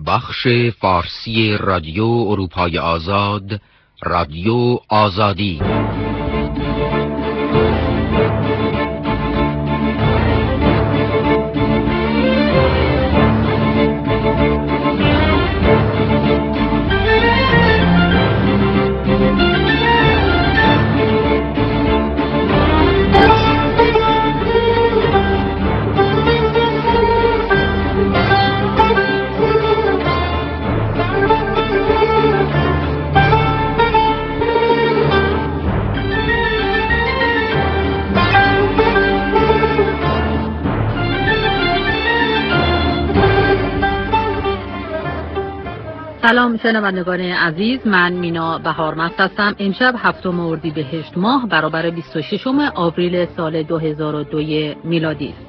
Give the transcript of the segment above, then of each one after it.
بخش فارسی رادیو اروپای آزاد، رادیو آزادی. سلام شنوندگان عزیز، من مینا بهارمست هستم. امشب 7 اردیبهشت ماه برابر 26 آوریل سال 2002 میلادی است.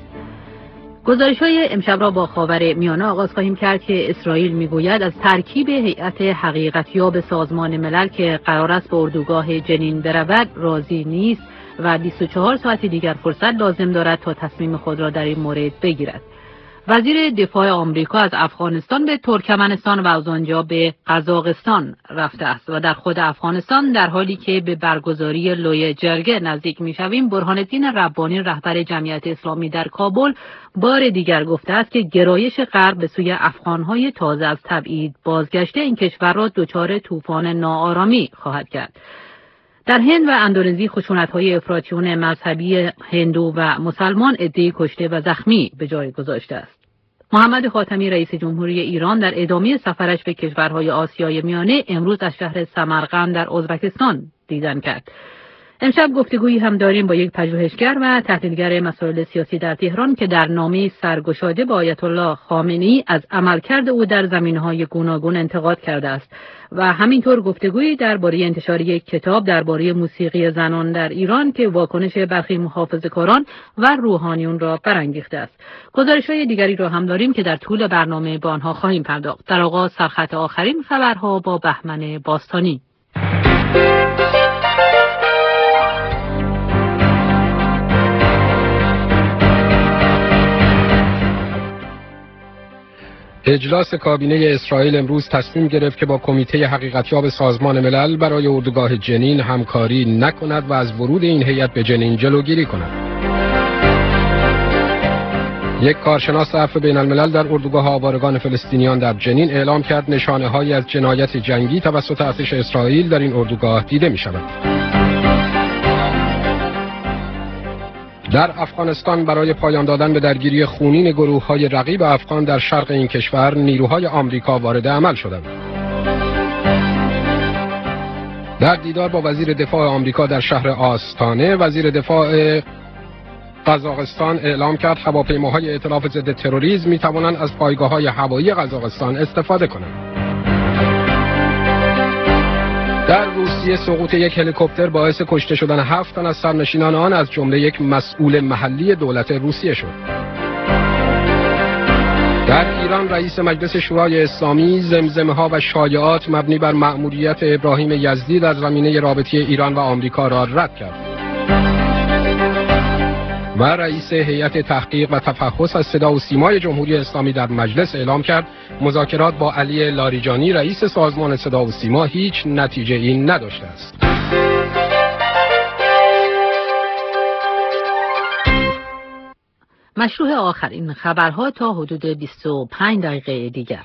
گزارش‌های امشب را با خاور میانه آغاز خواهیم کرد که اسرائیل میگوید از ترکیب هیئت حقیقتیاب سازمان ملل که قرار است به اردوگاه جنین برود راضی نیست و 24 ساعت دیگر فرصت لازم دارد تا تصمیم خود را در این مورد بگیرد. وزیر دفاع آمریکا از افغانستان به ترکمنستان و از آنجا به قزاقستان رفته است و در خود افغانستان در حالی که به برگزاری لوی جرگه نزدیک می‌شویم، برهان الدین ربانی رهبر جمعیت اسلامی در کابل بار دیگر گفته است که گرایش غرب به سوی افغان‌های تازه از تبعید بازگشته این کشور را دچار طوفان ناآرامی خواهد کرد. در هند و اندونزی خشونت‌های افراطیون مذهبی هندو و مسلمان عده‌ای کشته و زخمی به جای گذاشته است. محمد خاتمی رئیس جمهوری ایران در ادامه سفرش به کشورهای آسیای میانه امروز از شهر سمرقند در ازبکستان دیدن کرد. امشب گفتگویی هم داریم با یک پژوهشگر و تحلیلگر مسائل سیاسی در تهران که در نامه سرگشاده با آیت الله خامنه‌ای از عملکرد او در زمینه‌های گوناگون انتقاد کرده است و همینطور گفتگویی درباره انتشار یک کتاب درباره موسیقی زنان در ایران که واکنش برخی محافظه‌کاران و روحانیون را برانگیخته است. گزارش‌های دیگری را هم داریم که در طول برنامه با آنها خواهیم پرداخت. در آغاز سرخط آخرین خبرها با بهمن باستانی. اجلاس کابینه اسرائیل امروز تصمیم گرفت که با کمیته حقیقتیاب سازمان ملل برای اردوگاه جنین همکاری نکند و از ورود این هیئت به جنین جلوگیری کند. یک کارشناس عفو بین الملل در اردوگاه آوارگان فلسطینیان در جنین اعلام کرد نشانه‌هایی از جنایت جنگی توسط ارتش اسرائیل در این اردوگاه دیده می‌شود. در افغانستان برای پایان دادن به درگیری خونین گروه‌های رقیب افغان در شرق این کشور نیروهای آمریکا وارد عمل شدند. در دیدار با وزیر دفاع آمریکا در شهر آستانه، وزیر دفاع قزاقستان اعلام کرد هواپیماهای ائتلاف ضد تروریسم می‌توانند از پایگاه‌های هوایی قزاقستان استفاده کنند. در روسیه سقوط یک هلیکوپتر باعث کشته شدن 7 تن از سرنشینان آن از جمله یک مسئول محلی دولت روسیه شد. در ایران رئیس مجلس شورای اسلامی زمزمه‌ها و شایعات مبنی بر مأموریت ابراهیم یزدی در زمینه رابطه ایران و آمریکا را رد کرد. و رئیس هیئت تحقیق و تفحص از صدا و سیمای جمهوری اسلامی در مجلس اعلام کرد مذاکرات با علی لاریجانی رئیس سازمان صدا و سیما هیچ نتیجه‌ای نداشته است. مشروع آخرین خبرها تا حدود 25 دقیقه دیگر.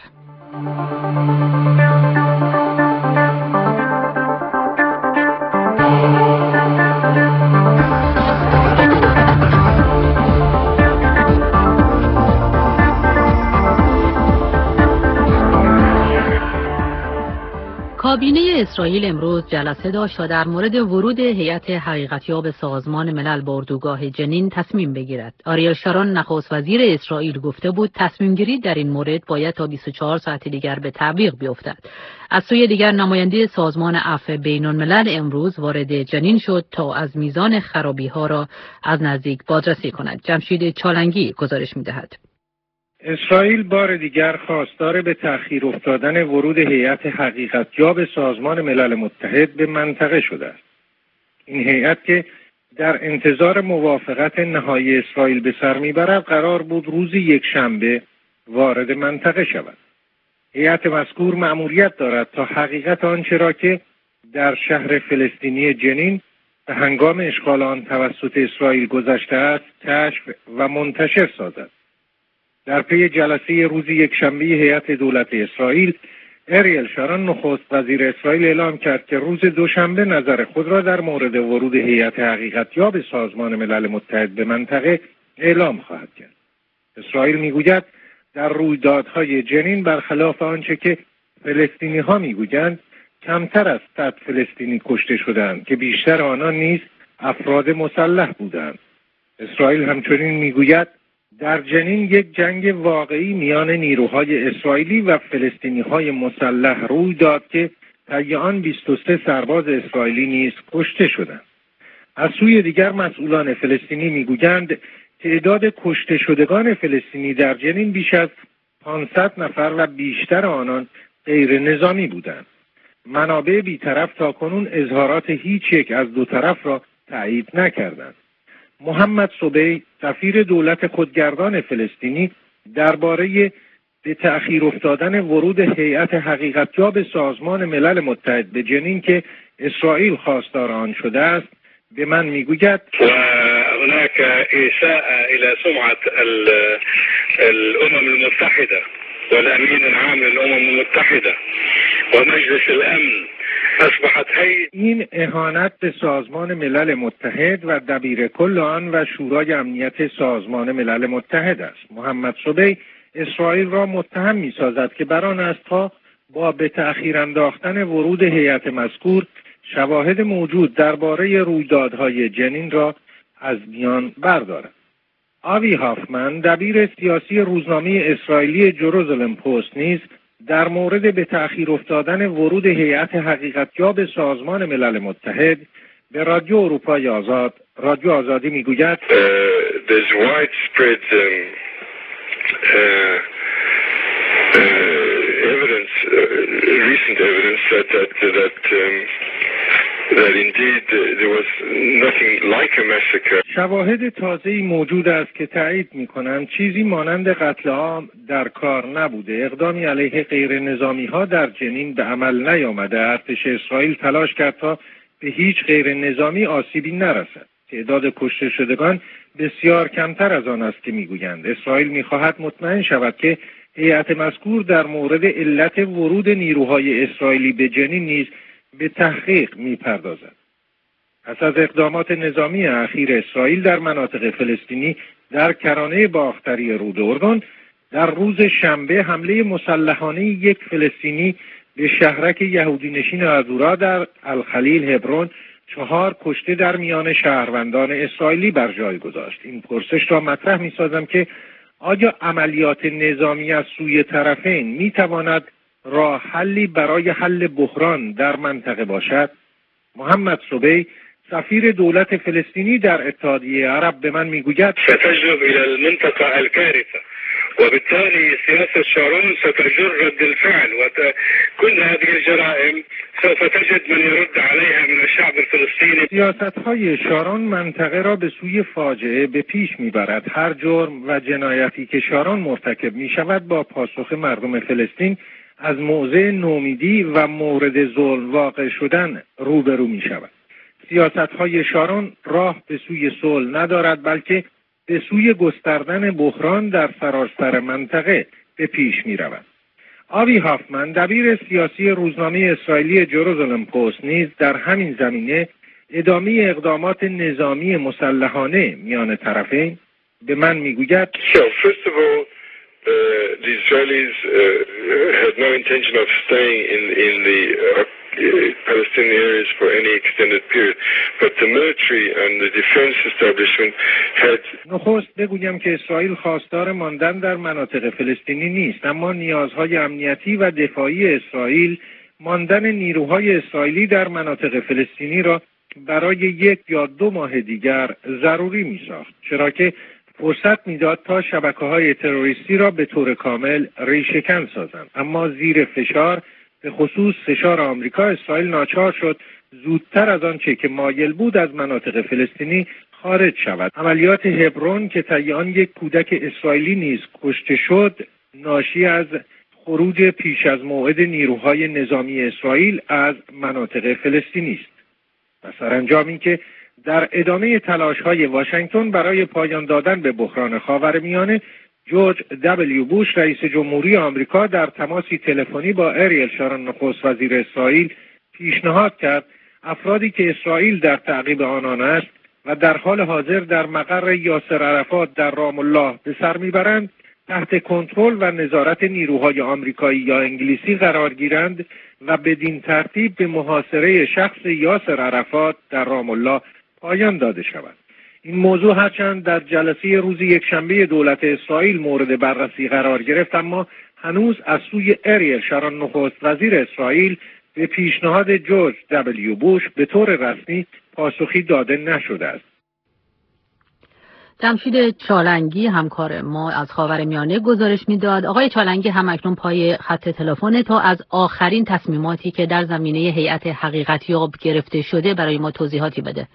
کابینه اسرائیل امروز جلسه داشت تا در مورد ورود هیئت حقیقتیاب سازمان ملل به اردوگاه جنین تصمیم بگیرد. آریل شارون نخست وزیر اسرائیل گفته بود تصمیم گیری در این مورد باید تا 24 ساعت دیگر به تعویق بیفتد. از سوی دیگر نماینده سازمان عفو بین الملل امروز وارد جنین شد تا از میزان خرابی‌ها را از نزدیک بازرسی کند. جمشید چالنگی گزارش می‌دهد. اسرائیل بار دیگر خواستار به تأخیر افتادن ورود هیئت حقیقتیاب سازمان ملل متحد به منطقه شده است. این هیئت که در انتظار موافقت نهایی اسرائیل به سر میبرد قرار بود روز یکشنبه وارد منطقه شود. هیئت مذکور مأموریت دارد تا حقیقت آنچه را که در شهر فلسطینی جنین به هنگام اشغال آن توسط اسرائیل گذشته است کشف و منتشر سازد. در پی جلسه روز یکشنبه هیئت دولت اسرائیل، اریل شارون نخست وزیر اسرائیل اعلام کرد که روز دوشنبه نظر خود را در مورد ورود هیئت حقیقتیاب سازمان ملل متحد به منطقه اعلام خواهد کرد. اسرائیل میگوید در رویدادهای جنین برخلاف آنچه که فلسطینی‌ها میگویند کمتر از 100 فلسطینی کشته شدند که بیشتر آنان نیز افراد مسلح بودند. اسرائیل همچنین میگوید در جنین یک جنگ واقعی میان نیروهای اسرائیلی و فلسطینی‌های مسلح روی داد که طی آن 23 سرباز اسرائیلی نیز کشته شدند. از سوی دیگر مسئولان فلسطینی میگویند تعداد کشته شدگان فلسطینی در جنین بیش از 500 نفر و بیشتر آنان غیر نظامی بودند. منابع بی‌طرف تاکنون اظهارات هیچ یک از دو طرف را تایید نکردند. محمد صبحی سفیر دولت خودگردان فلسطینی درباره به تأخیر افتادن ورود هیئت حقیقتیاب سازمان ملل متحد به جنین که اسرائیل خواستار آن شده است به من میگوید هناك إساءة إلى سمعة الأمم المتحدة والأمين العام للأمم المتحدة ومجلس الأمن اصبحت این اهانت به سازمان ملل متحد و دبیر کل آن و شورای امنیت سازمان ملل متحد است. محمد صبحی اسرائیل را متهم می‌سازد که بر آن است تا با به تأخیر انداختن ورود هیئت مذکور شواهد موجود درباره رویدادهای جنین را از میان بردارد. آوی هافمن دبیر سیاسی روزنامه اسرائیلی جروزالم پست نیز در مورد به تأخیر افتادن ورود هیئت حقیقتیاب سازمان ملل متحد به رادیو اروپای آزاد، رادیو آزادی میگوید there's widespread evidence, recent evidence that indeed there was nothing like a massacre. شواهد تازه‌ای موجود است که تایید می‌کنند چیزی مانند قتل عام در کار نبوده. اقدامی علیه غیر نظامی‌ها در جنین به عمل نیامده. ارتش اسرائیل تلاش کرد تا به هیچ غیر نظامی آسیبی نرسد. تعداد کشته شدگان بسیار کمتر از آن است که می‌گویند. اسرائیل می‌خواهد مطمئن شود که هیئت مذکور در مورد علت ورود نیروهای اسرائیلی به جنین نیز به تحقیق می‌پردازد. پس از اقدامات نظامی اخیر اسرائیل در مناطق فلسطینی در کرانه باختری رود اردن، در روز شنبه حمله مسلحانه یک فلسطینی به شهرک یهودی نشین عذورا در الخلیل هبرون 4 کشته در میان شهروندان اسرائیلی بر جای گذاشت. این پرسش را مطرح می‌سازم که آیا عملیات نظامی از سوی طرفین می‌تواند راه حلی برای حل بحران در منطقه باشد؟ محمد صبحی سفیر دولت فلسطینی در اتحادیه عرب به من میگوید ستجلب الى المنطقه الكارثه وبالتالي سياسه شارون ستجر رد الفعل وكل هذه الجرائم سوف تجد من يرد عليها من الشعب الفلسطيني. سیاست‌های شارون منطقه را به سوی فاجعه به پیش میبرد. هر جرم و جنایتی که شارون مرتکب میشود با پاسخ مردم فلسطین از موضع نومیدی و مورد ظلم واقع شدن روبرو می شود. سیاست‌های شارون راه به سوی صلح ندارد بلکه به سوی گستردن بحران در سراسر منطقه به پیش می رود. آوی هافمن دبیر سیاسی روزنامه اسرائیلی جروزالم پست نیز در همین زمینه ادامه اقدامات نظامی مسلحانه میان طرفین به من میگوید the Israelis had no intention of staying in the Palestinian areas for any extended period, but the military and the defense establishment had. نخست بگویم که اسرائیل خواستار ماندن در مناطق فلسطینی نیست، اما نیازهای امنیتی و دفاعی اسرائیل ماندن نیروهای اسرائیلی در مناطق فلسطینی را برای 1 یا 2 ماه دیگر ضروری می‌ساخت، چرا که فرصت میداد تا شبکه‌های تروریستی را به طور کامل ریشه‌کن سازند. اما زیر فشار، به خصوص فشار آمریکا، اسرائیل ناچار شد زودتر از آنچه که مایل بود از مناطق فلسطینی خارج شود. عملیات هبرون که طی آن یک کودک اسرائیلی نیز کشته شد، ناشی از خروج پیش از موعد نیروهای نظامی اسرائیل از مناطق فلسطینی است و سرانجام اینکه در ادامه تلاش‌های واشنگتن برای پایان دادن به بحران خاورمیانه، جورج دبلیو بوش رئیس جمهوری آمریکا در تماسی تلفنی با اریل شارون نخست وزیر اسرائیل پیشنهاد کرد افرادی که اسرائیل در تعقیب آنان است و در حال حاضر در مقر یاسر عرفات در رام الله به سر میبرند تحت کنترل و نظارت نیروهای آمریکایی یا انگلیسی قرار گیرند و بدین ترتیب به محاصره شخص یاسر عرفات در رام الله پایان داده شود. این موضوع هرچند در جلسه روز یکشنبه دولت اسرائیل مورد بررسی قرار گرفت، اما هنوز از سوی اریل شارون نخست وزیر اسرائیل به پیشنهاد جورج دبلیو بوش به طور رسمی پاسخی داده نشده است. جمشید چالنگی همکار ما از خاورمیانه گزارش میداد. آقای چالنگی همکنون پای خط تلفن تا از آخرین تصمیماتی که در زمینه هیئت حقیقتیاب گرفته شده برای ما توضیحاتی بده.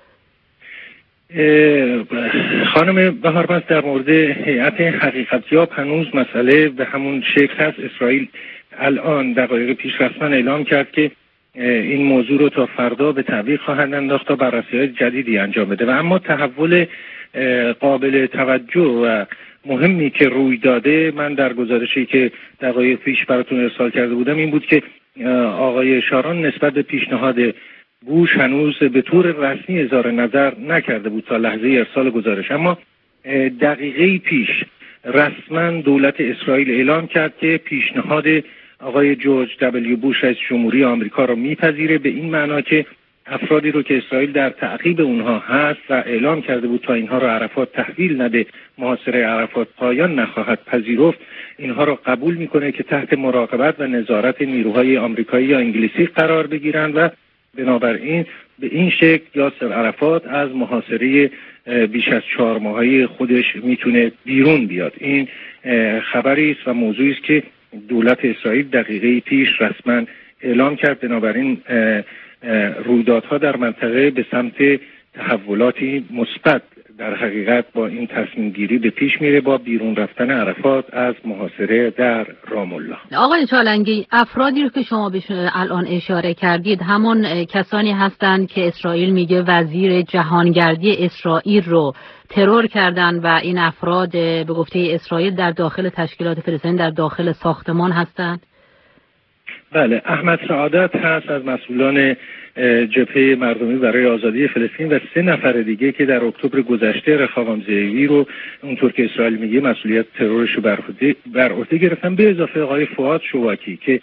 خانم بهارمست، در مورد هیئت حقیقتیاب هنوز مسئله به همون شکل هست. اسرائیل الان دقایق پیش رسما اعلام کرد که این موضوع رو تا فردا به تعویق خواهند انداخت تا بررسی‌های جدیدی انجام بده. و اما تحول قابل توجه و مهمی که روی داده، من در گزارشی که دقایق پیش براتون ارسال کرده بودم، این بود که آقای شارون نسبت به پیشنهاد بوش هنوز به طور رسمی اظهار نظر نکرده بود تا لحظه ارسال گزارش، اما دقیقه پیش رسما دولت اسرائیل اعلام کرد که پیشنهاد آقای جورج دبلیو بوش رئیس جمهوری آمریکا را میپذیره، به این معنا که افرادی رو که اسرائیل در تعقیب اونها هست و اعلام کرده بود تا اینها را عرفات تحویل نده محاصره عرفات پایان نخواهد پذیرفت، اینها را قبول میکنه که تحت مراقبت و نظارت نیروهای آمریکایی یا انگلیسی قرار بگیرند و بنابراین به این شکل یاسر عرفات از محاصره بیش از 4 ماهه خودش میتونه بیرون بیاد. این خبری است و موضوعی است که دولت اسرائیل دقیقه پیش رسما اعلام کرد. بنابراین رویدادها در منطقه به سمت تحولاتی مثبت در حقیقت با این تصمیم گیری به پیش میره، با بیرون رفتن عرفات از محاصره در رام الله. آقای چالنگی، افرادی رو که شما بهشون الان اشاره کردید همان کسانی هستند که اسرائیل میگه وزیر جهانگردی اسرائیل رو ترور کردن و این افراد به گفته اسرائیل در داخل تشکیلات فلسطینی در داخل ساختمان هستند؟ بله، احمد سعادت هست از مسئولان جبهه مردمی برای آزادی فلسطین و 3 نفر دیگه که در اکتبر گذشته رخاوان زیوی رو اونطور که اسرائیل میگه مسئولیت ترورش رو بر عهده گرفتن، به اضافه آقای فؤاد شواکی که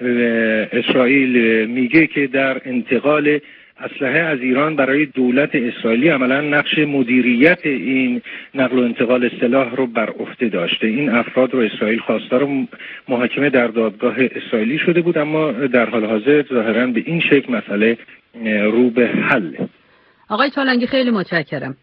اسرائیل میگه که در انتقال اسلحه از ایران برای دولت اسرائیلی عملا نقش مدیریت این نقل و انتقال سلاح رو بر عهده داشته. این افراد رو اسرائیل خواستار محاکمه در دادگاه اسرائیلی شده بود، اما در حال حاضر ظاهراً به این شکل مسئله رو به حل. آقای چالنگی خیلی متشکرم.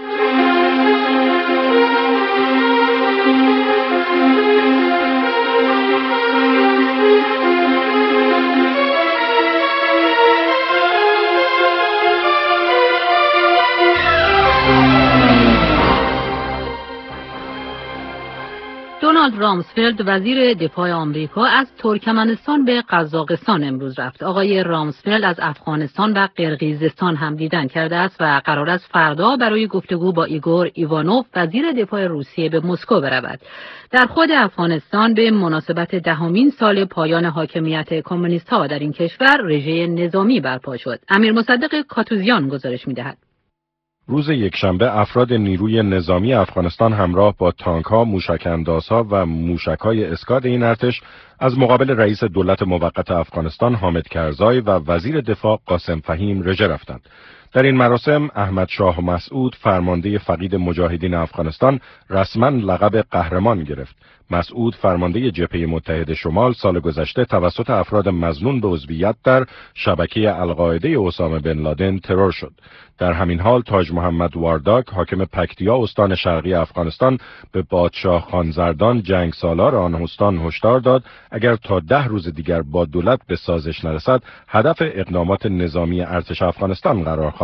دونالد رامسفلد وزیر دفاع آمریکا از ترکمنستان به قزاقستان امروز رفت. آقای رامسفلد از افغانستان و قرقیزستان هم دیدن کرده است و قرار است فردا برای گفتگو با ایگور ایوانوف وزیر دفاع روسیه به مسکو برود. در خود افغانستان به مناسبت 10مین سال پایان حاکمیت کمونیست‌ها در این کشور رژه نظامی برپا شد. امیر مصدق کاتوزیان گزارش می‌دهد. روز یکشنبه افراد نیروی نظامی افغانستان همراه با تانک‌ها، موشک‌اندازها و موشک‌های اسکاد این ارتش از مقابل رئیس دولت موقت افغانستان حامد کرزای و وزیر دفاع قاسم فهیم رژه رفتند. در این مراسم احمد شاه مسعود فرمانده فقید مجاهدین افغانستان رسما لقب قهرمان گرفت. مسعود فرمانده جبهه متحد شمال سال گذشته توسط افراد مظنون به عضویت در شبکه القاعده اسامه بن لادن ترور شد. در همین حال تاج محمد وارداک حاکم پکتیا استان شرقی افغانستان به پادشاه خانزردان جنگ سالار آن استان هشدار داد اگر تا 10 روز دیگر با دولت به سازش نرسد هدف اقدامات نظامی ارتش افغانستان قرار خواهد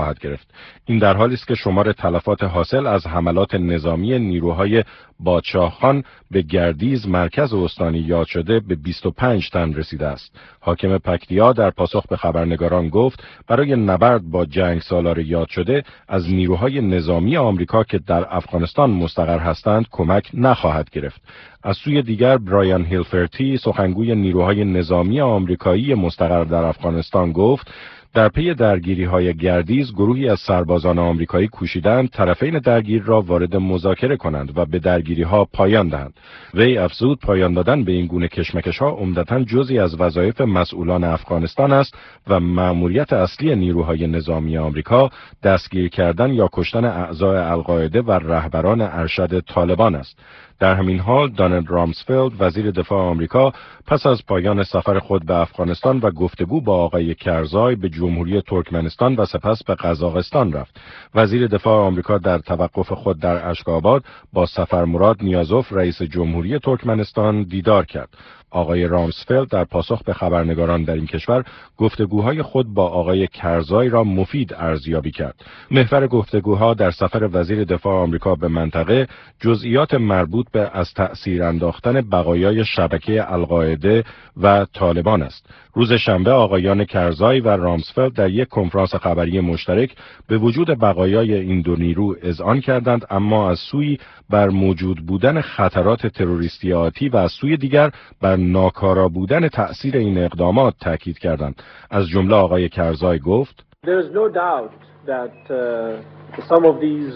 نخواهد گرفت. این در حالی است که شمار تلفات حاصل از حملات نظامی نیروهای بادشاهخان به گردیز مرکز استانی یاد شده به 25 تن رسیده است. حاکم پکتیا در پاسخ به خبرنگاران گفت برای نبرد با جنگ سالار یاد شده از نیروهای نظامی آمریکا که در افغانستان مستقر هستند کمک نخواهد گرفت. از سوی دیگر برایان هیلفرتی سخنگوی نیروهای نظامی آمریکایی مستقر در افغانستان گفت در پی درگیری‌های گردیز گروهی از سربازان آمریکایی کوشیدند طرفین درگیر را وارد مذاکره کنند و به درگیری‌ها پایان دهند. وی افزود پایان دادن به این گونه کشمکش‌ها عمدتاً جزئی از وظایف مسئولان افغانستان است و مأموریت اصلی نیروهای نظامی آمریکا دستگیر کردن یا کشتن اعضای القاعده و رهبران ارشد طالبان است. در همین حال دانالد رامسفلد وزیر دفاع آمریکا پس از پایان سفر خود به افغانستان و گفتگو با آقای کرزای به جمهوری ترکمنستان و سپس به قزاقستان رفت. وزیر دفاع آمریکا در توقف خود در اشکاباد با سفرمراد نیازوف رئیس جمهوری ترکمنستان دیدار کرد. آقای رامسفلد در پاسخ به خبرنگاران در این کشور گفتگوهای خود با آقای کرزای را مفید ارزیابی کرد. محور گفتگوها در سفر وزیر دفاع آمریکا به منطقه جزئیات مربوط به از تأثیر انداختن بقایای شبکه القاعده و طالبان است. روز شنبه آقایان کرزای و رامسفلد در یک کنفرانس خبری مشترک به وجود بقایای این دو نیرو اذعان کردند، اما از سوی بر موجود بودن خطرات تروریستی آتی و از سوی دیگر بر ناکارا بودن تأثیر این اقدامات تاکید کردند. از جمله آقای کرزای گفت There is no doubt that some of these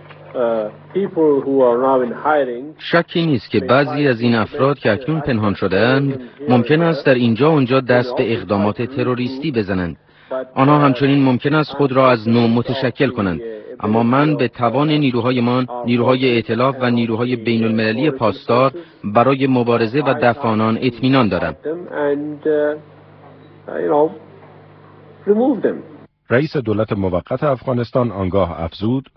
people who are now in hiding شکی نیست که بعضی از این افراد که اکنون پنهان شده‌اند ممکن است در اینجا و آنجا دست به اقدامات تروریستی بزنند. آنها همچنین ممکن است خود را از نو متشکل کنند، اما من به توان نیروهایمان، نیروهای ائتلاف و نیروهای بین المللی پاسدار برای مبارزه و دفع آنان اطمینان دارم. رئیس دولت موقت افغانستان آنگاه افزود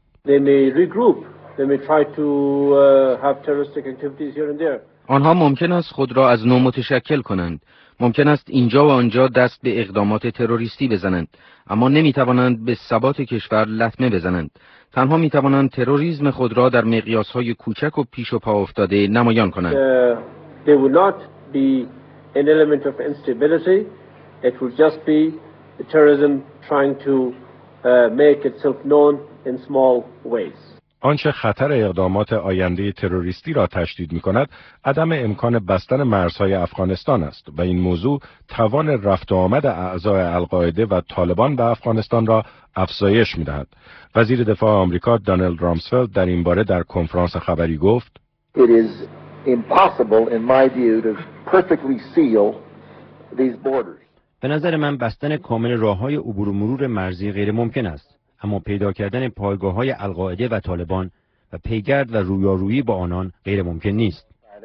آنها ممکن است خود را از نو متشکل کنند. ممکن است اینجا و آنجا دست به اقدامات تروریستی بزنند، اما نمیتوانند به ثبات کشور لطمه بزنند. تنها میتوانند تروریسم خود را در مقیاس‌های کوچک و پیش و پا افتاده نمایان کنند. There will not be an element of instability. It will just be the terrorism trying to make itself known in small ways. آنچه خطر اقدامات آینده تروریستی را تشدید می‌کند، عدم امکان بستن مرزهای افغانستان است و این موضوع توان رفت و آمد اعضای القاعده و طالبان به افغانستان را افزایش می‌دهد. وزیر دفاع آمریکا دانالد رامسفلد در این باره در کنفرانس خبری گفت: It is impossible in my view to perfectly seal these borders. به نظر من بستن کامل راه‌های عبور و مرور مرزی غیر ممکن است، اما پیدا کردن پایگاه‌های القاعده و طالبان و پیگرد و رویارویی با آنان غیر ممکن نیست.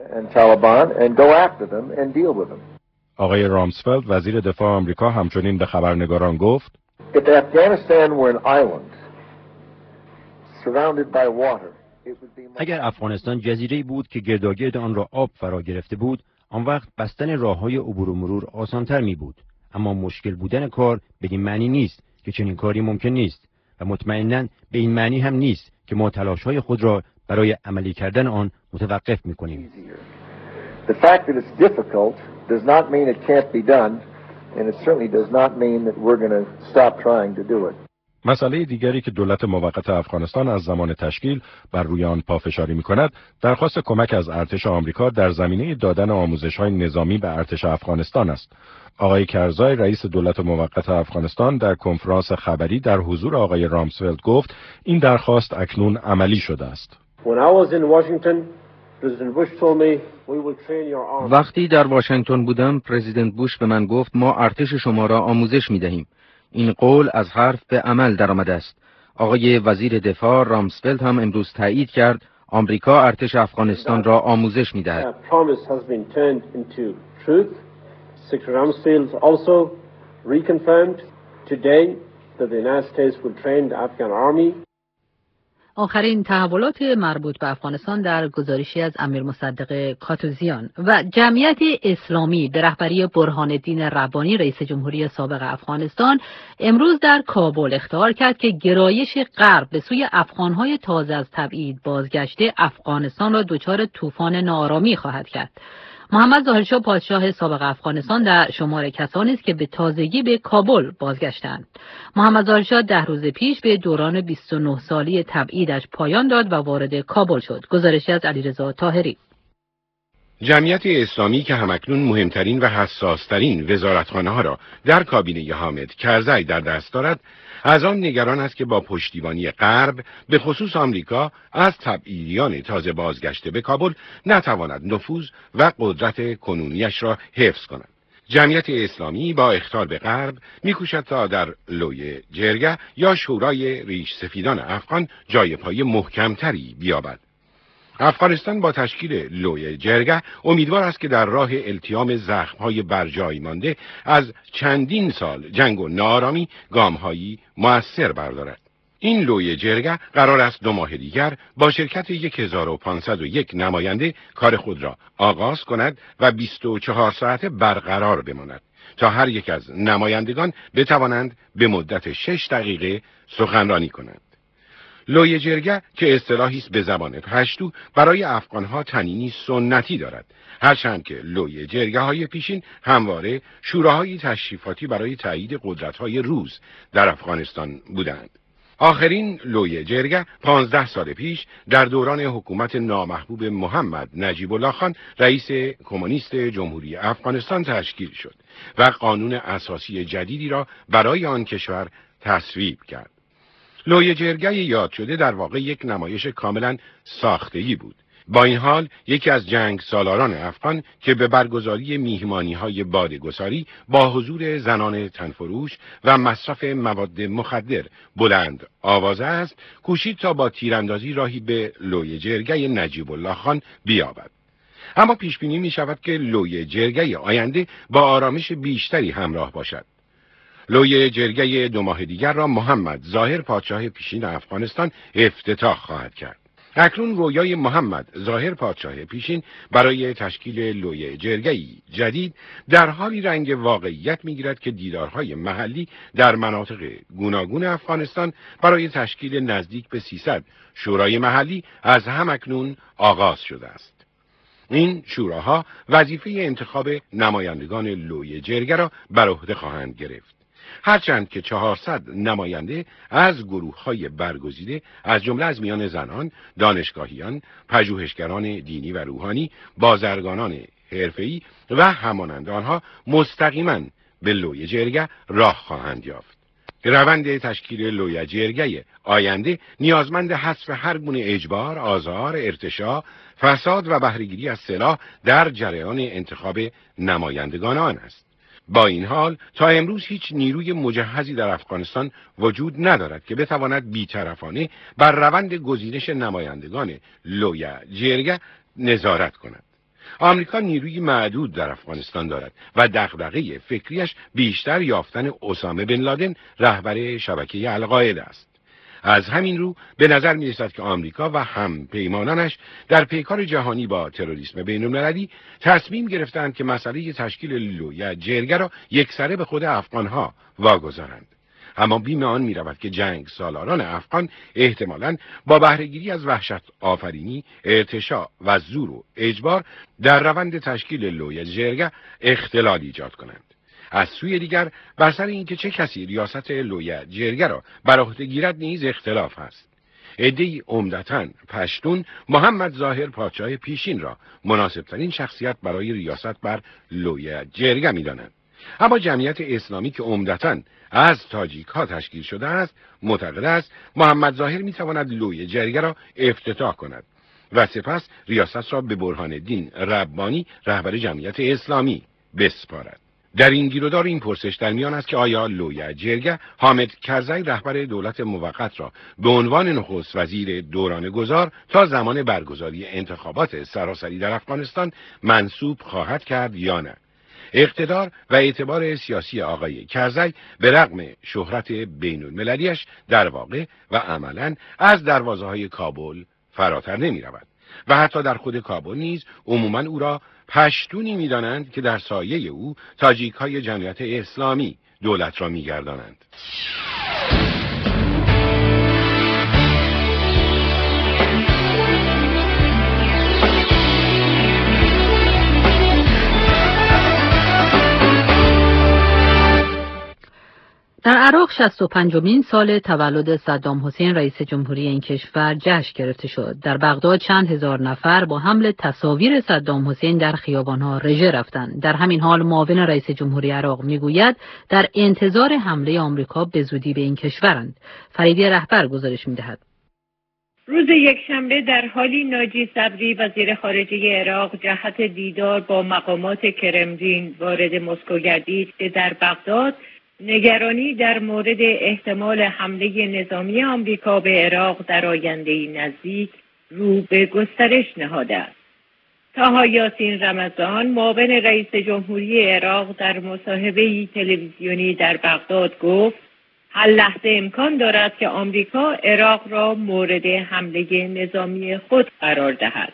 آقای رامسفلد وزیر دفاع آمریکا همچنین به خبرنگاران گفت: اگر افغانستان جزیره‌ای بود که گرداگرد آن را آب فرا گرفته بود، آن وقت بستن راه‌های عبور و مرور آسان‌تر می‌بود. اما مشکل بودن کار به این معنی نیست که چنین کاری ممکن نیست و مطمئناً به این معنی هم نیست که ما تلاش‌های خود را برای عملی کردن آن متوقف می‌کنیم. The fact that it's difficult does not mean it can't be done, and it certainly does not mean that we're going to stop trying to do it. مسئله دیگری که دولت موقت افغانستان از زمان تشکیل بر روی آن پافشاری می‌کند، درخواست کمک از ارتش آمریکا در زمینه دادن آموزش‌های نظامی به ارتش افغانستان است. آقای کرزای رئیس دولت موقت افغانستان در کنفرانس خبری در حضور آقای رامسفلد گفت این درخواست اکنون عملی شده است. وقتی در واشنگتن بودم پرزیدنت بوش به من گفت ما ارتش شما را آموزش می‌دهیم. این قول از حرف به عمل درآمده است. آقای وزیر دفاع رامسفلد هم امروز تایید کرد آمریکا ارتش افغانستان را آموزش می‌دهد. Secretary Rumsfeld also reconfirmed today that the United States will train the Afghan army. آخرین تحولات مربوط به افغانستان در گزارشی از امیر مصدق کاتوزیان و جمعیت اسلامی به رهبری برهان الدین ربانی رئیس جمهوری سابق افغانستان امروز در کابل اخطار کرد که گرایش غرب به سوی افغانهای تازه از تبعید بازگشته افغانستان را دچار طوفان ناآرامی خواهد کرد. محمد ظاهرشاه پادشاه سابق افغانستان در شمار کسانی است که به تازگی به کابل بازگشتند. محمد ظاهرشاه 10 روز پیش به دوران 29 سالی تبعیدش پایان داد و وارد کابل شد. گزارشی از علیرضا طاهری. جمعیت اسلامی که همکنون مهمترین و حساسترین وزارتخانه‌ها را در کابینه حامد کرزی در دست دارد، از آن نگران است که با پشتیبانی غرب به خصوص آمریکا از تبعیدیان تازه بازگشته به کابل نتواند نفوذ و قدرت کنونیش را حفظ کند. جمعیت اسلامی با اخطار به غرب می‌کوشد تا در لوی جرگه یا شورای ریش سفیدان افغان جای پای محکمتری بیابد. افغانستان با تشکیل لوی جرگه امیدوار است که در راه التیام زخم‌های برجای مانده از چندین سال جنگ و ناآرامی گام‌هایی مؤثر بردارد. این لوی جرگه قرار است 2 ماه دیگر با شرکت 1501 نماینده کار خود را آغاز کند و 24 ساعته برقرار بماند تا هر یک از نمایندگان بتوانند به مدت 6 دقیقه سخنرانی کنند. لوی جرگه که اصطلاحی است به زبان پشتو برای افغانها تنینی سنتی دارد، هرچند که لوی جرگه های پیشین همواره شوراهای تشریفاتی برای تایید قدرت‌های روز در افغانستان بودند. آخرین لوی جرگه 15 سال پیش در دوران حکومت نامحبوب محمد نجیب الله خان رئیس کمونیست جمهوری افغانستان تشکیل شد و قانون اساسی جدیدی را برای آن کشور تصویب کرد. لوی جرگه یاد شده در واقع یک نمایش کاملا ساختگی بود. با این حال یکی از جنگ سالاران افغان که به برگزاری میهمانی‌های باده‌گساری با حضور زنان تنفروش و مصرف مواد مخدر بلند آوازه است، کوشید تا با تیراندازی راهی به لوی جرگه نجیب الله خان بیابد. اما پیش بینی می شود که لوی جرگه آینده با آرامش بیشتری همراه باشد. لوی جرگه 2 ماه دیگر را محمد ظاهر پادشاه پیشین افغانستان افتتاح خواهد کرد. اکنون رویای محمد ظاهر پادشاه پیشین برای تشکیل لوی جرگه‌ای جدید در حالی رنگ واقعیت می‌گیرد که دیدارهای محلی در مناطق گوناگون افغانستان برای تشکیل نزدیک به 300 شورای محلی از همکنون آغاز شده است. این شوراها وظیفه انتخاب نمایندگان لوی جرگه را بر عهده خواهند گرفت. هرچند که 400 نماینده از گروه‌های برگزیده از جمله از میان زنان، دانشگاهیان، پژوهشگران دینی و روحانی، بازرگانان حرفه‌ای و همانند آنها مستقیما به لوی جرگه راه خواهند یافت. روند تشکیل لوی جرگه آینده نیازمند حذف هر گونه اجبار، آزار، ارتشاء، فساد و بهره‌گیری از سلاح در جریان انتخاب نمایندگان آن است. با این حال تا امروز هیچ نیروی مجهزی در افغانستان وجود ندارد که بتواند بی‌طرفانه بر روند گزینش نمایندگان لوی جرگه نظارت کند. آمریکا نیروی معدود در افغانستان دارد و دغدغه فکریش بیشتر یافتن اسامه بن لادن رهبر شبکه القاعده است. از همین رو به نظر می رسد که آمریکا و هم پیمانانش در پیکار جهانی با تروریسم بین‌المللی تصمیم گرفتند که مسئله تشکیل لوی جرگه را یکسره به خود افغانها واگذارند. اما بیم آن می رود که جنگ سالاران افغان احتمالاً با بهره‌گیری از وحشت آفرینی، ارتشاء و زور و اجبار در روند تشکیل لوی جرگه اختلال ایجاد کنند. از سوی دیگر بر سر اینکه چه کسی ریاست لوی جرگه را بر عهده گیرد نیز اختلاف است. عده‌ای عمدتاً پشتون محمد ظاهر پادشاه پیشین را مناسبترین شخصیت برای ریاست بر لوی جرگه می‌دانند. اما جمعیت اسلامی که عمدتاً از تاجیک ها تشکیل شده است معتقد است محمد ظاهر می‌تواند لوی جرگه را افتتاح کند و سپس ریاست را به برهان الدین ربانی رهبر جمعیت اسلامی بسپارد. در این گیرودار این پرسش در میان است که آیا لوی جرگه حامد کرزی رهبر دولت موقت را به عنوان نخست وزیر دوران گذار تا زمان برگزاری انتخابات سراسری در افغانستان منصوب خواهد کرد یا نه. اقتدار و اعتبار سیاسی آقای کرزی به رغم شهرت بین‌المللیش در واقع و عملاً از دروازه‌های کابل فراتر نمی‌رود و حتی در خود کابل نیز عموماً او را پشتونی می‌دانند که در سایه او تاجیک‌های جمعیت اسلامی دولت را می‌گردانند. در عراق 65مین سال تولد صدام حسین رئیس جمهوری این کشور جشن گرفته شد. در بغداد چند هزار نفر با حمل تصاویر صدام حسین در خیابان‌ها رژه رفتند. در همین حال معاون رئیس جمهوری عراق میگوید در انتظار حمله آمریکا به زودی به این کشورند. فریدی رهبر گزارش می‌دهد. روز یکشنبه در حالی ناجی صبری وزیر خارجه عراق جهت دیدار با مقامات کرملین وارد مسکو گردید که در بغداد نگرانی در مورد احتمال حمله نظامی آمریکا به عراق در آینده‌ای نزدیک رو به گسترش نهاده است. طه یاسین رمضان معاون رئیس جمهوری عراق در مصاحبه‌ای تلویزیونی در بغداد گفت هر لحظه امکان دارد که آمریکا عراق را مورد حمله نظامی خود قرار دهد.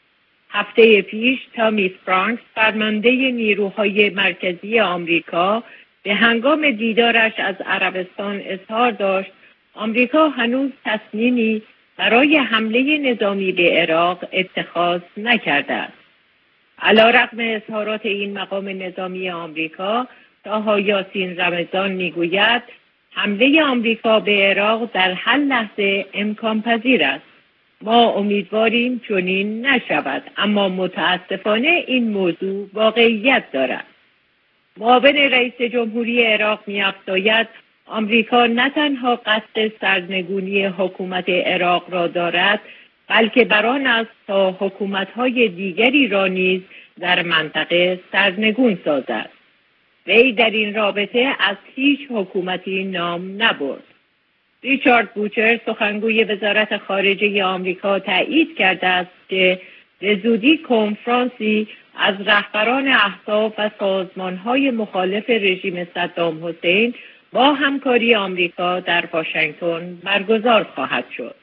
هفته پیش تامی فرانکس فرمانده نیروهای مرکزی آمریکا به هنگام دیدارش از عربستان اظهار داشت آمریکا هنوز تصمیمی برای حمله نظامی به عراق اتخاذ نکرده است. علیرغم اظهارات این مقام نظامی آمریکا، طه یاسین رمضان میگوید حمله آمریکا به عراق در هر لحظه امکان پذیر است. ما امیدواریم چنین نشود، اما متاسفانه این موضوع واقعیت دارد. معاون رئیس جمهوری عراق می‌افزاید آمریکا نه تنها قصد سرنگونی حکومت عراق را دارد، بلکه بر آن است تا حکومت‌های دیگری را نیز در منطقه سرنگون سازد. وی در این رابطه از هیچ حکومتی نام نبرد. ریچارد بوچر سخنگوی وزارت خارجه آمریکا تایید کرده است که به زودی کنفرانسی از رهبران احزاب و سازمان‌های مخالف رژیم صدام حسین با همکاری آمریکا در واشنگتن برگزار خواهد شد.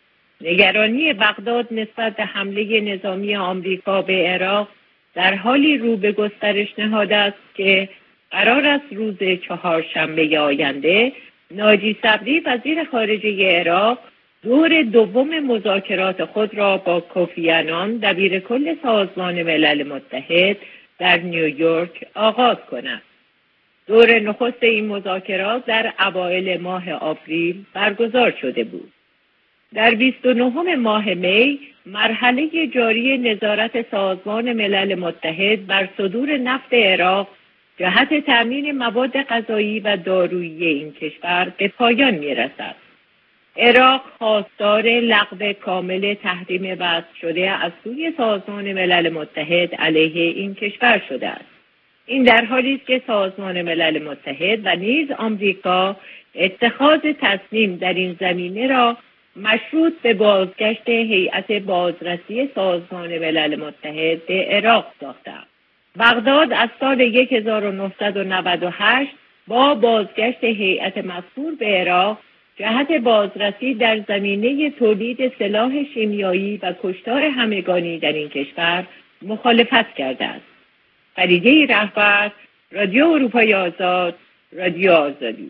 نگرانی بغداد نسبت به حمله نظامی آمریکا به عراق در حالی رو به گسترش نهاده است که قرار است روز چهارشنبه آینده ناجی صبری وزیر خارجه عراق دور دوم مذاکرات خود را با کوفی عنان دبیر کل سازمان ملل متحد در نیویورک آغاز کند. دور نخست این مذاکرات در اوایل ماه آوریل برگزار شده بود. در 29 ماه می مرحله جاری نظارت سازمان ملل متحد بر صدور نفت عراق جهت تأمین مواد غذایی و دارویی این کشور به پایان می‌رسد. عراق خواستار لغو کامل تحریم وضع شده از سوی سازمان ملل متحد علیه این کشور شده است. این در حالی است که سازمان ملل متحد و نیز آمریکا اتخاذ تصمیم در این زمینه را مشروط به بازگشت هیئت بازرسی سازمان ملل متحد به عراق ساختند. بغداد از سال 1998 با بازگشت هیئت مذکور به عراق جهت بازرسی در زمینه تولید سلاح شیمیایی و کشتار همگانی در این کشور مخالفت کرده است. فریده رهبر، رادیو اروپای آزاد، رادیو آزادی.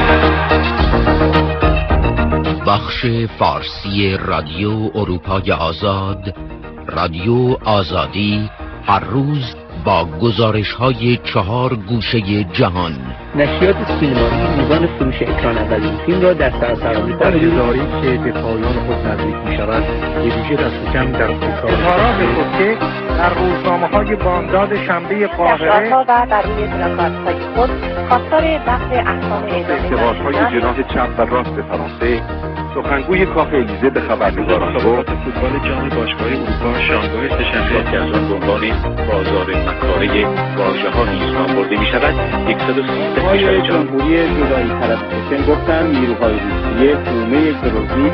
بخش فارسی رادیو اروپای آزاد، رادیو آزادی، هر روز با گزارش‌های 4 گوشه جهان. نشریات سینمایی میزان فروش اکران اولین فیلم را در سراسر آمریکا داری که به پایان خود نزدیک می‌شود، به ویژه دست کم در اظهارات فوکه در روزنامه‌های بامداد شنبه قاهره نشریات‌ها و برای پلاکارت‌های خود خواستار بحث احکام اعدام ارتباط‌های جناح چپ و راست فرانسه، سخنگوی کاخ الیزه به خبرنگاران گفت فوتبال جام باشگاه اروپا شامگاه سه‌شنبه که از آن به عنوان بازار مکاره واژه‌ها نیز نام برده می‌شود 113 آقای جمهوری جدایی طلب حسین گفتند نیروهای روسیه حومه گروزی.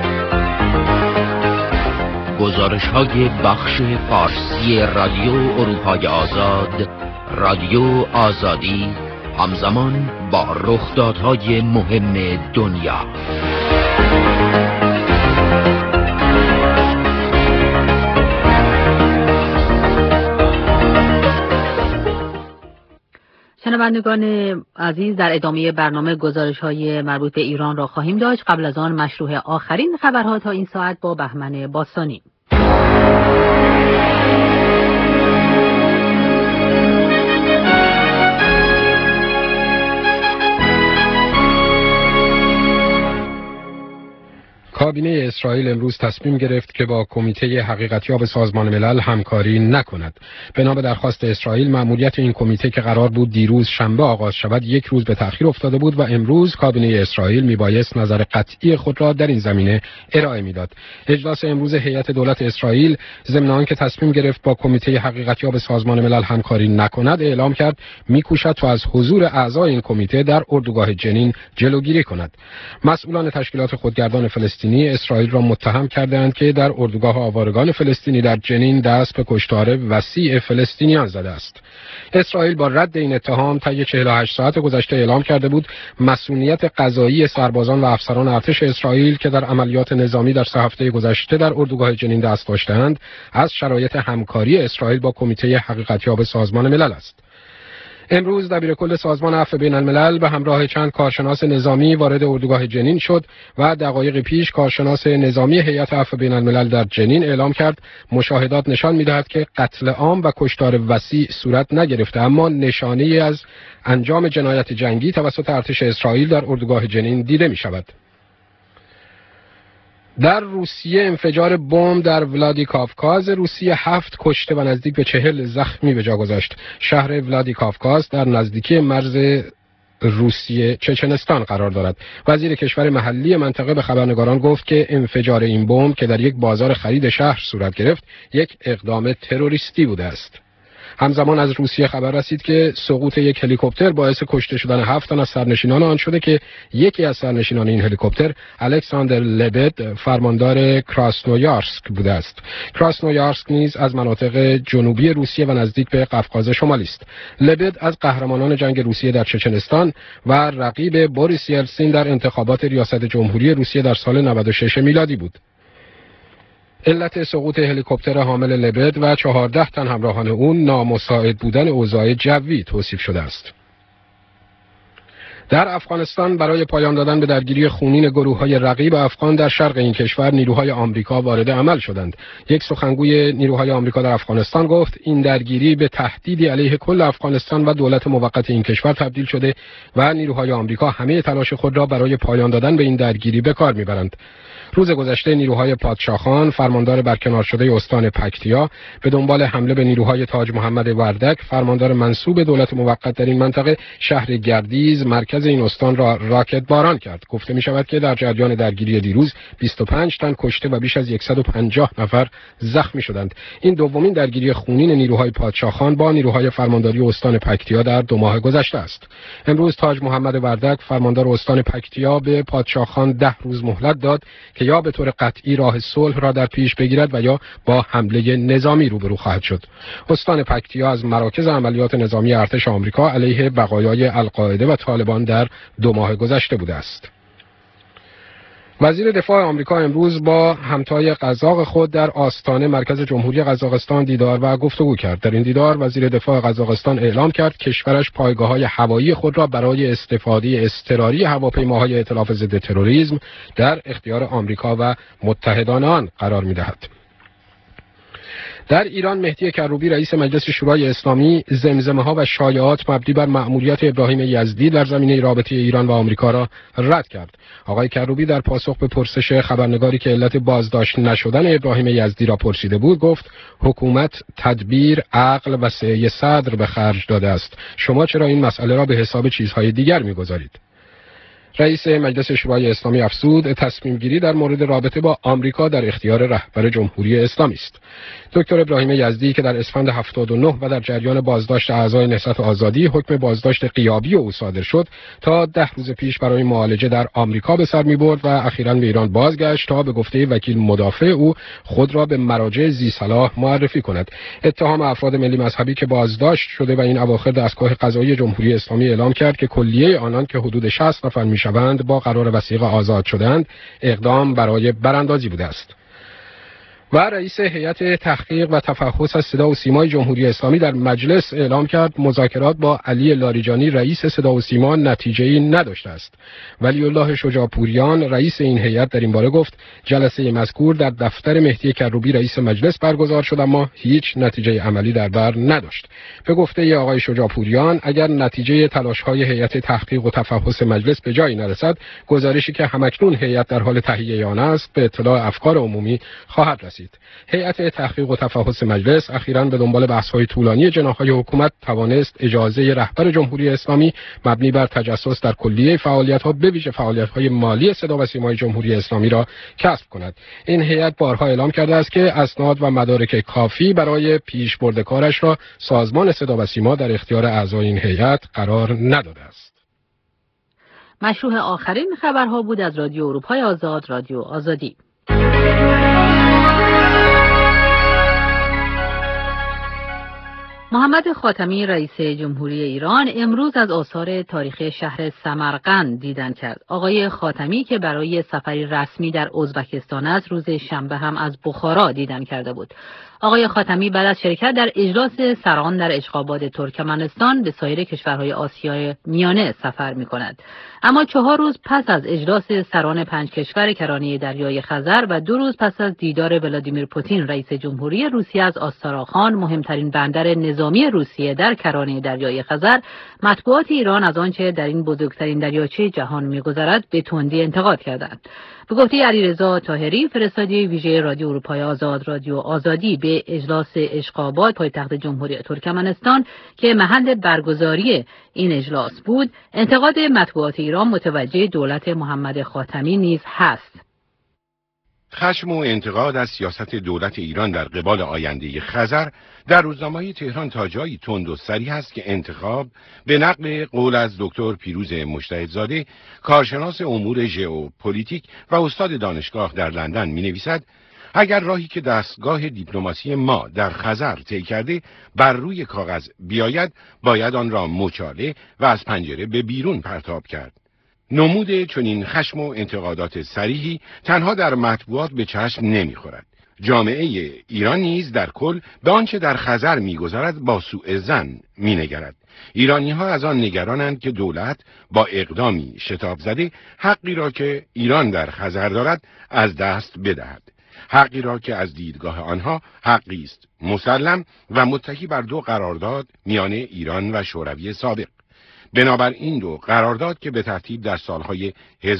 گزارش‌های بخش فارسی رادیو اروپای آزاد، رادیو آزادی همزمان با رخدادهای مهم دنیا. شنوندگان عزیز، در ادامه برنامه گزارش‌های مربوط به ایران را خواهیم داشت. قبل از آن مشروع آخرین خبرها تا این ساعت با بهمن باستانی. کابینه اسرائیل امروز تصمیم گرفت که با کمیته حقیقتیاب سازمان ملل همکاری نکند. بنا به درخواست اسرائیل، مأموریت این کمیته که قرار بود دیروز شنبه آغاز شود، یک روز به تأخیر افتاده بود و امروز کابینه اسرائیل میبایست نظر قطعی خود را در این زمینه ارائه میداد. اجلاس امروز هیئت دولت اسرائیل ضمن آنکه تصمیم گرفت با کمیته حقیقتیاب سازمان ملل همکاری نکند، اعلام کرد میکوشد تا از حضور اعضای این کمیته در اردوگاه جنین جلوگیری کند. مسئولان تشکیلات خودگردان فلسطینی اسرائیل را متهم کردند که در اردوگاه آوارگان فلسطینی در جنین دست به کشتار وسیع فلسطینیان زده است. اسرائیل با رد این اتهام طی 48 ساعت گذشته اعلام کرده بود مسئولیت قضایی سربازان و افسران ارتش اسرائیل که در عملیات نظامی در 3 هفته گذشته در اردوگاه جنین دست داشتند از شرایط همکاری اسرائیل با کمیته حقیقتیاب سازمان ملل است. امروز دبیرکل سازمان عفو بین الملل به همراه چند کارشناس نظامی وارد اردوگاه جنین شد و دقایق پیش کارشناس نظامی هیئت عفو بین الملل در جنین اعلام کرد مشاهدات نشان می‌دهد که قتل عام و کشتار وسیع صورت نگرفته، اما نشانه‌ای از انجام جنایت جنگی توسط ارتش اسرائیل در اردوگاه جنین دیده می‌شود. در روسیه انفجار بمب در ولادیکاوکاز روسیه 7 کشته و نزدیک به 40 زخمی به جا گذاشت. شهر ولادیکاوکاز در نزدیکی مرز روسیه چچنستان قرار دارد. وزیر کشور محلی منطقه به خبرنگاران گفت که انفجار این بمب که در یک بازار خرید شهر صورت گرفت یک اقدام تروریستی بوده است. همزمان از روسیه خبر رسید که سقوط یک هلیکوپتر باعث کشته شدن 7 تن از سرنشینان آن شده که یکی از سرنشینان این هلیکوپتر الکساندر لبد فرماندار کراسنویارسک بوده است. کراسنویارسک نیز از مناطق جنوبی روسیه و نزدیک به قفقاز شمالی است. لبد از قهرمانان جنگ روسیه در چچنستان و رقیب بوریس یلتسین در انتخابات ریاست جمهوری روسیه در سال 96 میلادی بود. علت سقوط هلیکوپتر حامل لبد و 14 تن همراهان اون نامساعد بودن اوضاع جوی توصیف شده است. در افغانستان برای پایان دادن به درگیری خونین گروه‌های رقیب افغان در شرق این کشور نیروهای آمریکا وارد عمل شدند. یک سخنگوی نیروهای آمریکا در افغانستان گفت این درگیری به تهدیدی علیه کل افغانستان و دولت موقت این کشور تبدیل شده و نیروهای آمریکا همه تلاش خود را برای پایان دادن به این درگیری به کار می‌برند. روز گذشته نیروهای پادشاهخان فرماندار برکنار شده استان پکتیا به دنبال حمله به نیروهای تاج محمد وردک فرماندار منصوب دولت موقت در این منطقه شهر گردیز مرکز این استان را راکت باران کرد. گفته می شود که در جریان درگیری دیروز 25 تن کشته و بیش از 150 نفر زخمی شدند. این دومین درگیری خونین نیروهای پادشاهخان با نیروهای فرمانداری استان پکتیا در 2 ماه گذشته است. امروز تاج محمد وردک فرماندار استان پکتیا به پادشاهخان 10 روز مهلت داد که یا به طور قطعی راه صلح را در پیش بگیرد و یا با حمله نظامی روبرو خواهد شد. استان پکتیا از مراکز عملیات نظامی ارتش آمریکا علیه بقایای القاعده و طالبان در 2 ماه گذشته بوده است. وزیر دفاع آمریکا امروز با همتای قزاق خود در آستانه مرکز جمهوری قزاقستان دیدار و گفتگو کرد. در این دیدار وزیر دفاع قزاقستان اعلام کرد کشورش پایگاه‌های هوایی خود را برای استفاده اضطراری هواپیماهای ائتلاف ضد تروریسم در اختیار آمریکا و متحدان آن قرار می‌دهد. در ایران مهدی کروبی رئیس مجلس شورای اسلامی زمزمه‌ها و شایعات مبنی بر مأموریت ابراهیم یزدی در زمینه رابطه ایران و آمریکا را رد کرد. آقای کروبی در پاسخ به پرسش خبرنگاری که علت بازداشت نشدن ابراهیم یزدی را پرسیده بود گفت حکومت تدبیر، عقل و سعی صدر به خرج داده است. شما چرا این مسئله را به حساب چیزهای دیگر می‌گذارید؟ رئیس مجلس شورای اسلامی افزود تصمیم گیری در مورد رابطه با آمریکا در اختیار رهبر جمهوری اسلامی است. دکتر ابراهیم یزدی که در اسفند 79 و در جریان بازداشت اعضای نهضت آزادی حکم بازداشت غیابی او صادر شد تا 10 روز پیش برای معالجه در آمریکا به سر می‌برد و اخیراً به ایران بازگشت تا به گفته وکیل مدافع او خود را به مراجع ذی‌صلاح معرفی کند. اتهام افراد ملی مذهبی که بازداشت شده و این اواخر دستگاه قضایی جمهوری اسلامی اعلام کرد که کلیه آنان که حدود 60 نفر میشوند با قرار وثیقه آزاد شدند، اقدام برای براندازی بوده است. و رئیس هیئت تحقیق و تفحص از صدا و سیمای جمهوری اسلامی در مجلس اعلام کرد مذاکرات با علی لاریجانی رئیس صدا و سیما نتیجه‌ای نداشته است. ولی الله شجاع‌پوریان رئیس این هیئت در این باره گفت جلسه مذکور در دفتر مهدی کروبی رئیس مجلس برگزار شد اما هیچ نتیجه عملی در بر نداشت. به گفته آقای شجاع‌پوریان اگر نتیجه تلاش‌های هیئت تحقیق و تفحص مجلس به جایی نرسد، گزارشی که همکنون هیئت در حال تهیه آن است به اطلاع افکار عمومی خواهد رسید. هیئت تحقیق و تفحص مجلس اخیراً به دنبال بحث‌های طولانی جناح‌های حکومت توانست اجازه رهبر جمهوری اسلامی مبنی بر تجسس در کلیه فعالیت‌ها به ویژه فعالیت‌های مالی صدا و سیمای جمهوری اسلامی را کسب کند. این هیئت بارها اعلام کرده است که اسناد و مدارک کافی برای پیشبرد کارش را سازمان صدا و سیما در اختیار اعضای این هیئت قرار نداده است. مشروع آخرین خبرها بود از رادیو اروپای آزاد، رادیو آزادی. محمد خاتمی رئیس جمهوری ایران امروز از آثار تاریخی شهر سمرقند دیدن کرد. آقای خاتمی که برای سفری رسمی در ازبکستان است، روز شنبه هم از بخارا دیدن کرده بود. آقای خاتمی بعد از شرکت در اجلاس سران در اشخاباد ترکمنستان به سایر کشورهای آسیای میانه سفر می‌کند. اما 4 روز پس از اجلاس سران 5 کشور کرانه دریای خزر و 2 روز پس از دیدار ولادیمیر پوتین رئیس جمهوری روسیه از آستاراخان، مهمترین بندر نظامی روسیه در کرانه دریای خزر، مطبوعات ایران از آنچه در این بزرگترین دریاچه جهان می‌گذرد به تندی انتقاد کردند. به گفته علیرضا طاهری فرستاده ویژه رادیو اروپای آزاد، رادیو آزادی به اجلاس اشخاباد پایتخت جمهوری ترکمنستان که محل برگزاری این اجلاس بود، انتقاد مطبوعات ایران متوجه دولت محمد خاتمی نیز هست. خشم و انتقاد از سیاست دولت ایران در قبال آینده خزر در روزنامه‌های تهران تا جایی تند و صریح است که انتخاب به نقل قول از دکتر پیروز مجتهدزاده، کارشناس امور ژئوپلیتیک و استاد دانشگاه در لندن می‌نویسد اگر راهی که دستگاه دیپلماسی ما در خزر طی کرده بر روی کاغذ بیاید، باید آن را مچاله و از پنجره به بیرون پرتاب کرد. نمود چنین خشم و انتقادات صریحی تنها در مطبوعات به چشم نمیخورد. جامعه ایران نیز در کل به آنچه در خزر میگذرد با سوء ظن مینگرد. ایرانی‌ها از آن نگرانند که دولت با اقدامی شتاب زده حقی را که ایران در خزر دارد از دست بدهد. حقی را که از دیدگاه آنها حقی است مسلم و متکی بر 2 قرارداد میان ایران و شوروی سابق. بنابراین 2 قرارداد که به ترتیب در سالهای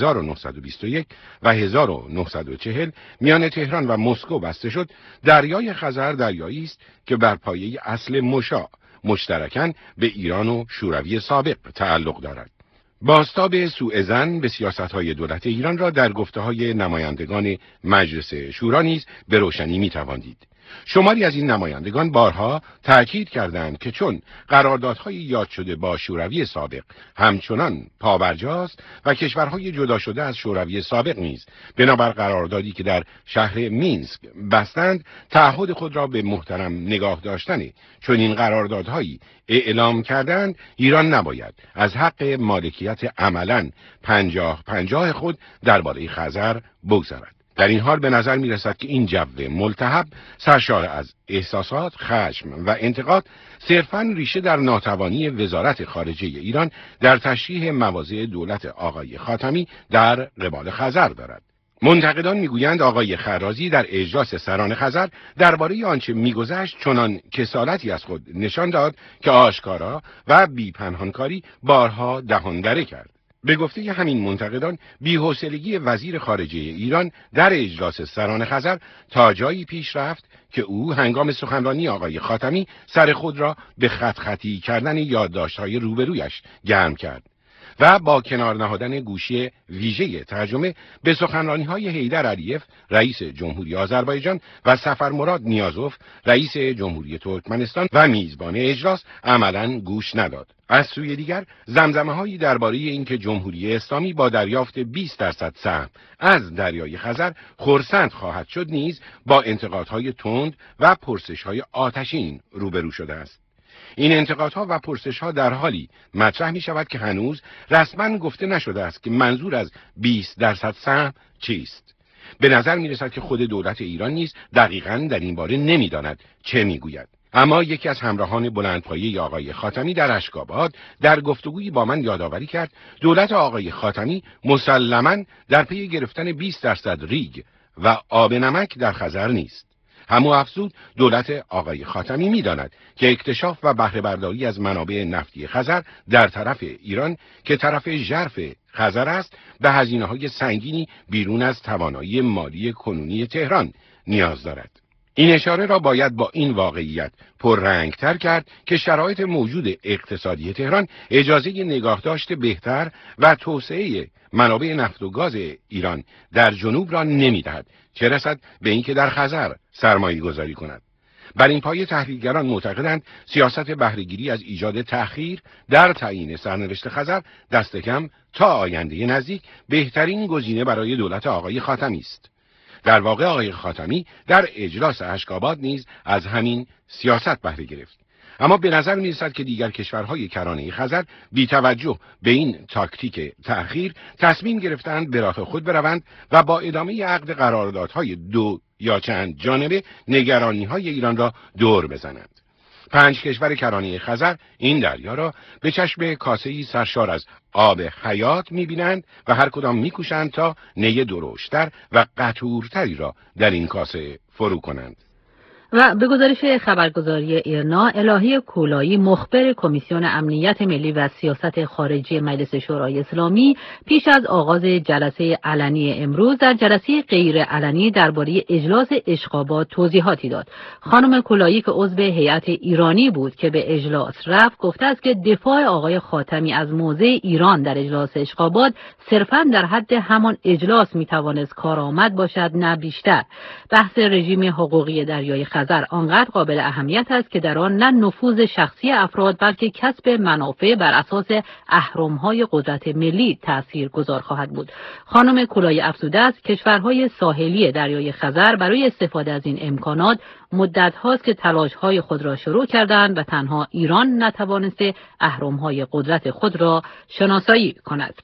1921 و 1940 میان تهران و مسکو بسته شد، دریای خزر دریایی است که بر پایه اصل مشاع مشترکاً به ایران و شوروی سابق تعلق دارد. بازتاب سوء ظن به سیاست‌های دولت ایران را در گفته‌های نمایندگان مجلس شورا نیز به روشنی می‌توان دید. شماری از این نمایندگان بارها تأکید کردند که چون قراردادهای یاد شده با شوروی سابق همچنان پابرجاست و کشورهای جدا شده از شوروی سابق نیز بنابر قراردادی که در شهر مینسک بستند تعهد خود را به محترم نگاه داشتن چون این قراردادهایی اعلام کردند، ایران نباید از حق مالکیت عملاً 50-50 خود درباره خزر بگذرد. در این حال به نظر می رسد که این جو ملتهب سرشار از احساسات، خشم و انتقاد صرفاً ریشه در ناتوانی وزارت خارجه ایران در تشریح مواضع دولت آقای خاتمی در قبال خزر دارد. منتقدان میگویند آقای خرازی در اجلاس سران خزر درباره آنچه میگذشت چنان کسالتی از خود نشان داد که آشکارا و بی پنهانکاری بارها دهاندره کرد. به گفته همین منتقدان بی‌حوصلگی وزیر خارجه ایران در اجلاس سران خزر تا جایی پیش رفت که او هنگام سخنرانی آقای خاتمی سر خود را به خط خطی کردن یادداشت‌های روبرویش گرم کرد. و با کنار نهادن گوشی ویژه ترجمه به سخنرانی‌های حیدر علیف رئیس جمهوری آذربایجان و سفرمراد نیازوف رئیس جمهوری ترکمنستان و میزبان اجلاس عملاً گوش نداد. از سوی دیگر زمزمه‌هایی درباره اینکه جمهوری اسلامی با دریافت 20% سهم از دریای خزر خرسند خواهد شد نیز با انتقادهای تند و پرسش‌های آتشین روبرو شده است. این انتقادها و پرسش‌ها در حالی مطرح می‌شود که هنوز رسما گفته نشده است که منظور از 20% سهم چیست. به نظر می‌رسد که خود دولت ایران نیز دقیقاً در این باره نمی‌داند چه می‌گوید. اما یکی از همراهان بلندپایه آقای خاتمی در اشکاباد در گفتگویی با من یادآوری کرد دولت آقای خاتمی مسلماً در پی گرفتن 20% ریگ و آب نمک در خزر نیست. همو افزود دولت آقای خاتمی می‌داند که اکتشاف و بهره برداری از منابع نفتی خزر در طرف ایران که طرف ژرف خزر است به هزینه‌های سنگینی بیرون از توانایی مالی کنونی تهران نیاز دارد. این اشاره را باید با این واقعیت پررنگتر کرد که شرایط موجود اقتصادی تهران اجازه نگاهداشت بهتر و توسعه منابع نفت و گاز ایران در جنوب را نمی‌دهد، چه رسد به اینکه در خزر سرمایه گذاری کند. بر این پایه تحلیلگران معتقدند سیاست بهره‌گیری از ایجاد تأخیر در تعیین سرنوشت خزر دست کم تا آینده نزدیک بهترین گزینه برای دولت آقای خاتمی است. در واقع آقای خاتمی در اجلاس اشکاباد نیز از همین سیاست بهره گرفت. اما به نظر می‌رسد که دیگر کشورهای کرانه خزر بی توجه به این تاکتیک تأخیر تصمیم گرفتند به راه خود بروند و با ادامه عقد قراردادهای دو یا چند جانبه نگرانی‌های ایران را دور بزنند. 5 کشور کرانه خزر این دریا را به چشم کاسه‌ای سرشار از آب حیات می‌بینند و هر کدام می‌کوشند تا نی درشتر و قطورتری را در این کاسه فرو کنند. و به گزارش خبرگزاری ایرنا، الهی کولایی مخبر کمیسیون امنیت ملی و سیاست خارجی مجلس شورای اسلامی پیش از آغاز جلسه علنی امروز در جلسه غیر علنی درباره اجلاس اشقاباد توضیحاتی داد. خانم کولایی که عضو هیئت ایرانی بود که به اجلاس رفت گفته است که دفاع آقای خاتمی از موضع ایران در اجلاس اشقاباد صرفاً در حد همان اجلاس میتوانست کارآمد باشد نه بیشتر. بحث رژیم حقوقی دریای خزر آنقدر قابل اهمیت است که در آن نه نفوذ شخصی افراد بلکه کسب منافع بر اساس اهرم‌های قدرت ملی تاثیرگذار خواهد بود. خانم کولایی افزوده است کشورهای ساحلی دریای خزر برای استفاده از این امکانات مدت هاست که تلاش‌های خود را شروع کردند و تنها ایران نتوانسته اهرم‌های قدرت خود را شناسایی کند.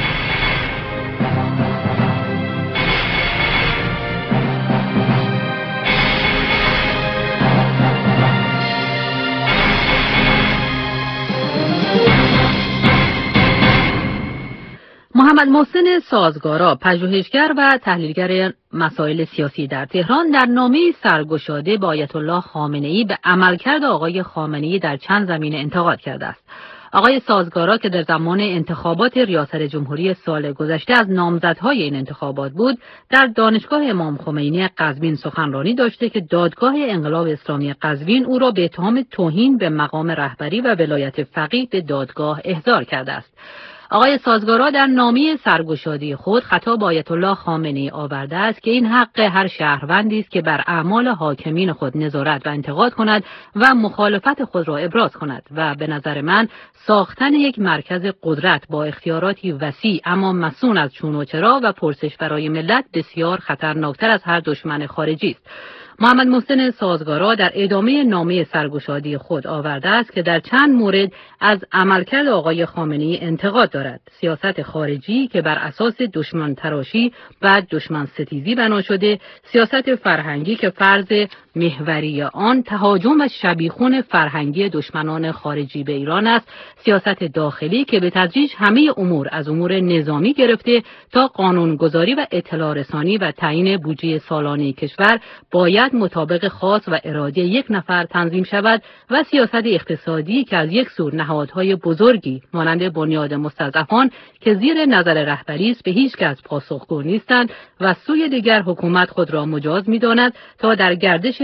محمد محسن سازگارا، پژوهشگر و تحلیلگر مسائل سیاسی در تهران، در نامه سرگشاده با آیت الله خامنه‌ای به عملکرد آقای خامنه‌ای در چند زمینه انتقاد کرده است. آقای سازگارا که در زمان انتخابات ریاست جمهوری سال گذشته از نامزدهای این انتخابات بود، در دانشگاه امام خمینی قزوین سخنرانی داشته که دادگاه انقلاب اسلامی قزوین او را به اتهام توهین به مقام رهبری و ولایت فقیه به دادگاه احضار کرده است. آقای سازگارا در نامه سرگشادی خود خطاب آیت الله خامنه‌ای آورده است که این حق هر شهروندی است که بر اعمال حاکمین خود نظارت و انتقاد کند و مخالفت خود را ابراز کند و به نظر من ساختن یک مرکز قدرت با اختیاراتی وسیع اما مصون از چون و چرا و پرسش برای ملت بسیار خطرناکتر از هر دشمن خارجی است. محمد محسن سازگارا در ادامه نامه سرگشادی خود آورده است که در چند مورد از عملکرد آقای خامنه‌ای انتقاد دارد. سیاست خارجی که بر اساس دشمن تراشی و دشمن ستیزی بنا شده، سیاست فرهنگی که فرض محوری آن تهاجم و شبیخون فرهنگی دشمنان خارجی به ایران است، سیاست داخلی که به تدریج همه امور از امور نظامی گرفته تا قانونگذاری و اطلاع رسانی و تعیین بودجه سالانه کشور باید مطابق خواست و اراده یک نفر تنظیم شود و سیاست اقتصادی که از یک سو نهادهای بزرگی مانند بنیاد مستضعفان که زیر نظر رهبری است به هیچ کس پاسخگو نیستند و سوی دیگر حکومت خود را مجاز می‌داند تا در گردش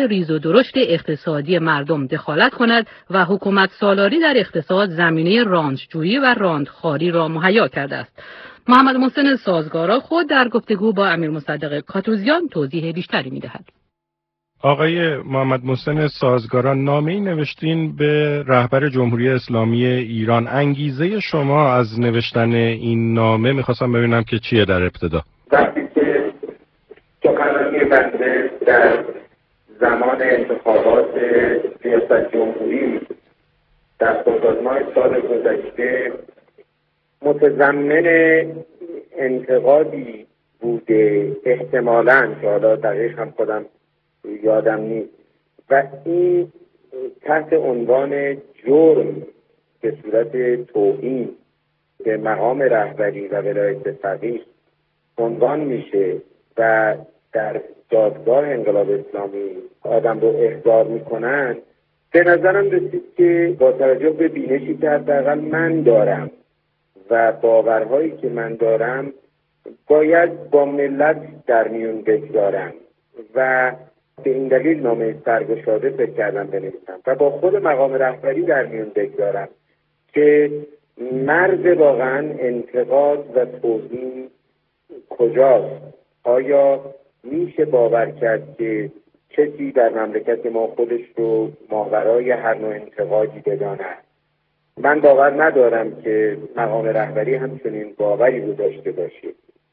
ریز و درشت اقتصادی مردم دخالت کند و حکومت سالاری در اقتصاد زمینه رانتجویی و راندخواری را مهیا کرده است. محمد محسن سازگارا خود در گفتگو با امیر مصدق کاتوزیان توضیح بیشتری می‌دهد. آقای محمد محسن سازگارا، نامه‌ای نوشتین به رهبر جمهوری اسلامی ایران. انگیزه شما از نوشتن این نامه میخواستم ببینم که چیه در ابتدا؟ وقتی که سخنرانی بنده در زمان انتخابات ریاست جمهوری در خرداد ماه سال گذشته متضمن انتقادی بوده، احتمالاً که حالا دقیق هم خودم یادم نیست، و این تحت عنوان جرم به صورت توهین به مقام رهبری و ولایت فقیه عنوان میشه و در دادگاه انقلاب اسلامی آدم رو احضار میکنن. به نظرم رسید که با توجه به بینشی که حداقل من دارم و باورهایی که من دارم باید با ملت در میون بگذارم و به این دلیل نامه سرگشاده فکر کردم بنویسم و با خود مقام رهبری در میون بگذارم که مرز واقعا انتقاد و توهین کجاست. آیا میشه باور کرد که کسی در مملکت ما خودش رو ماورای هر نوع انتقادی بداند؟ من باور ندارم که مقام رهبری همچنین باوری رو داشته باشه.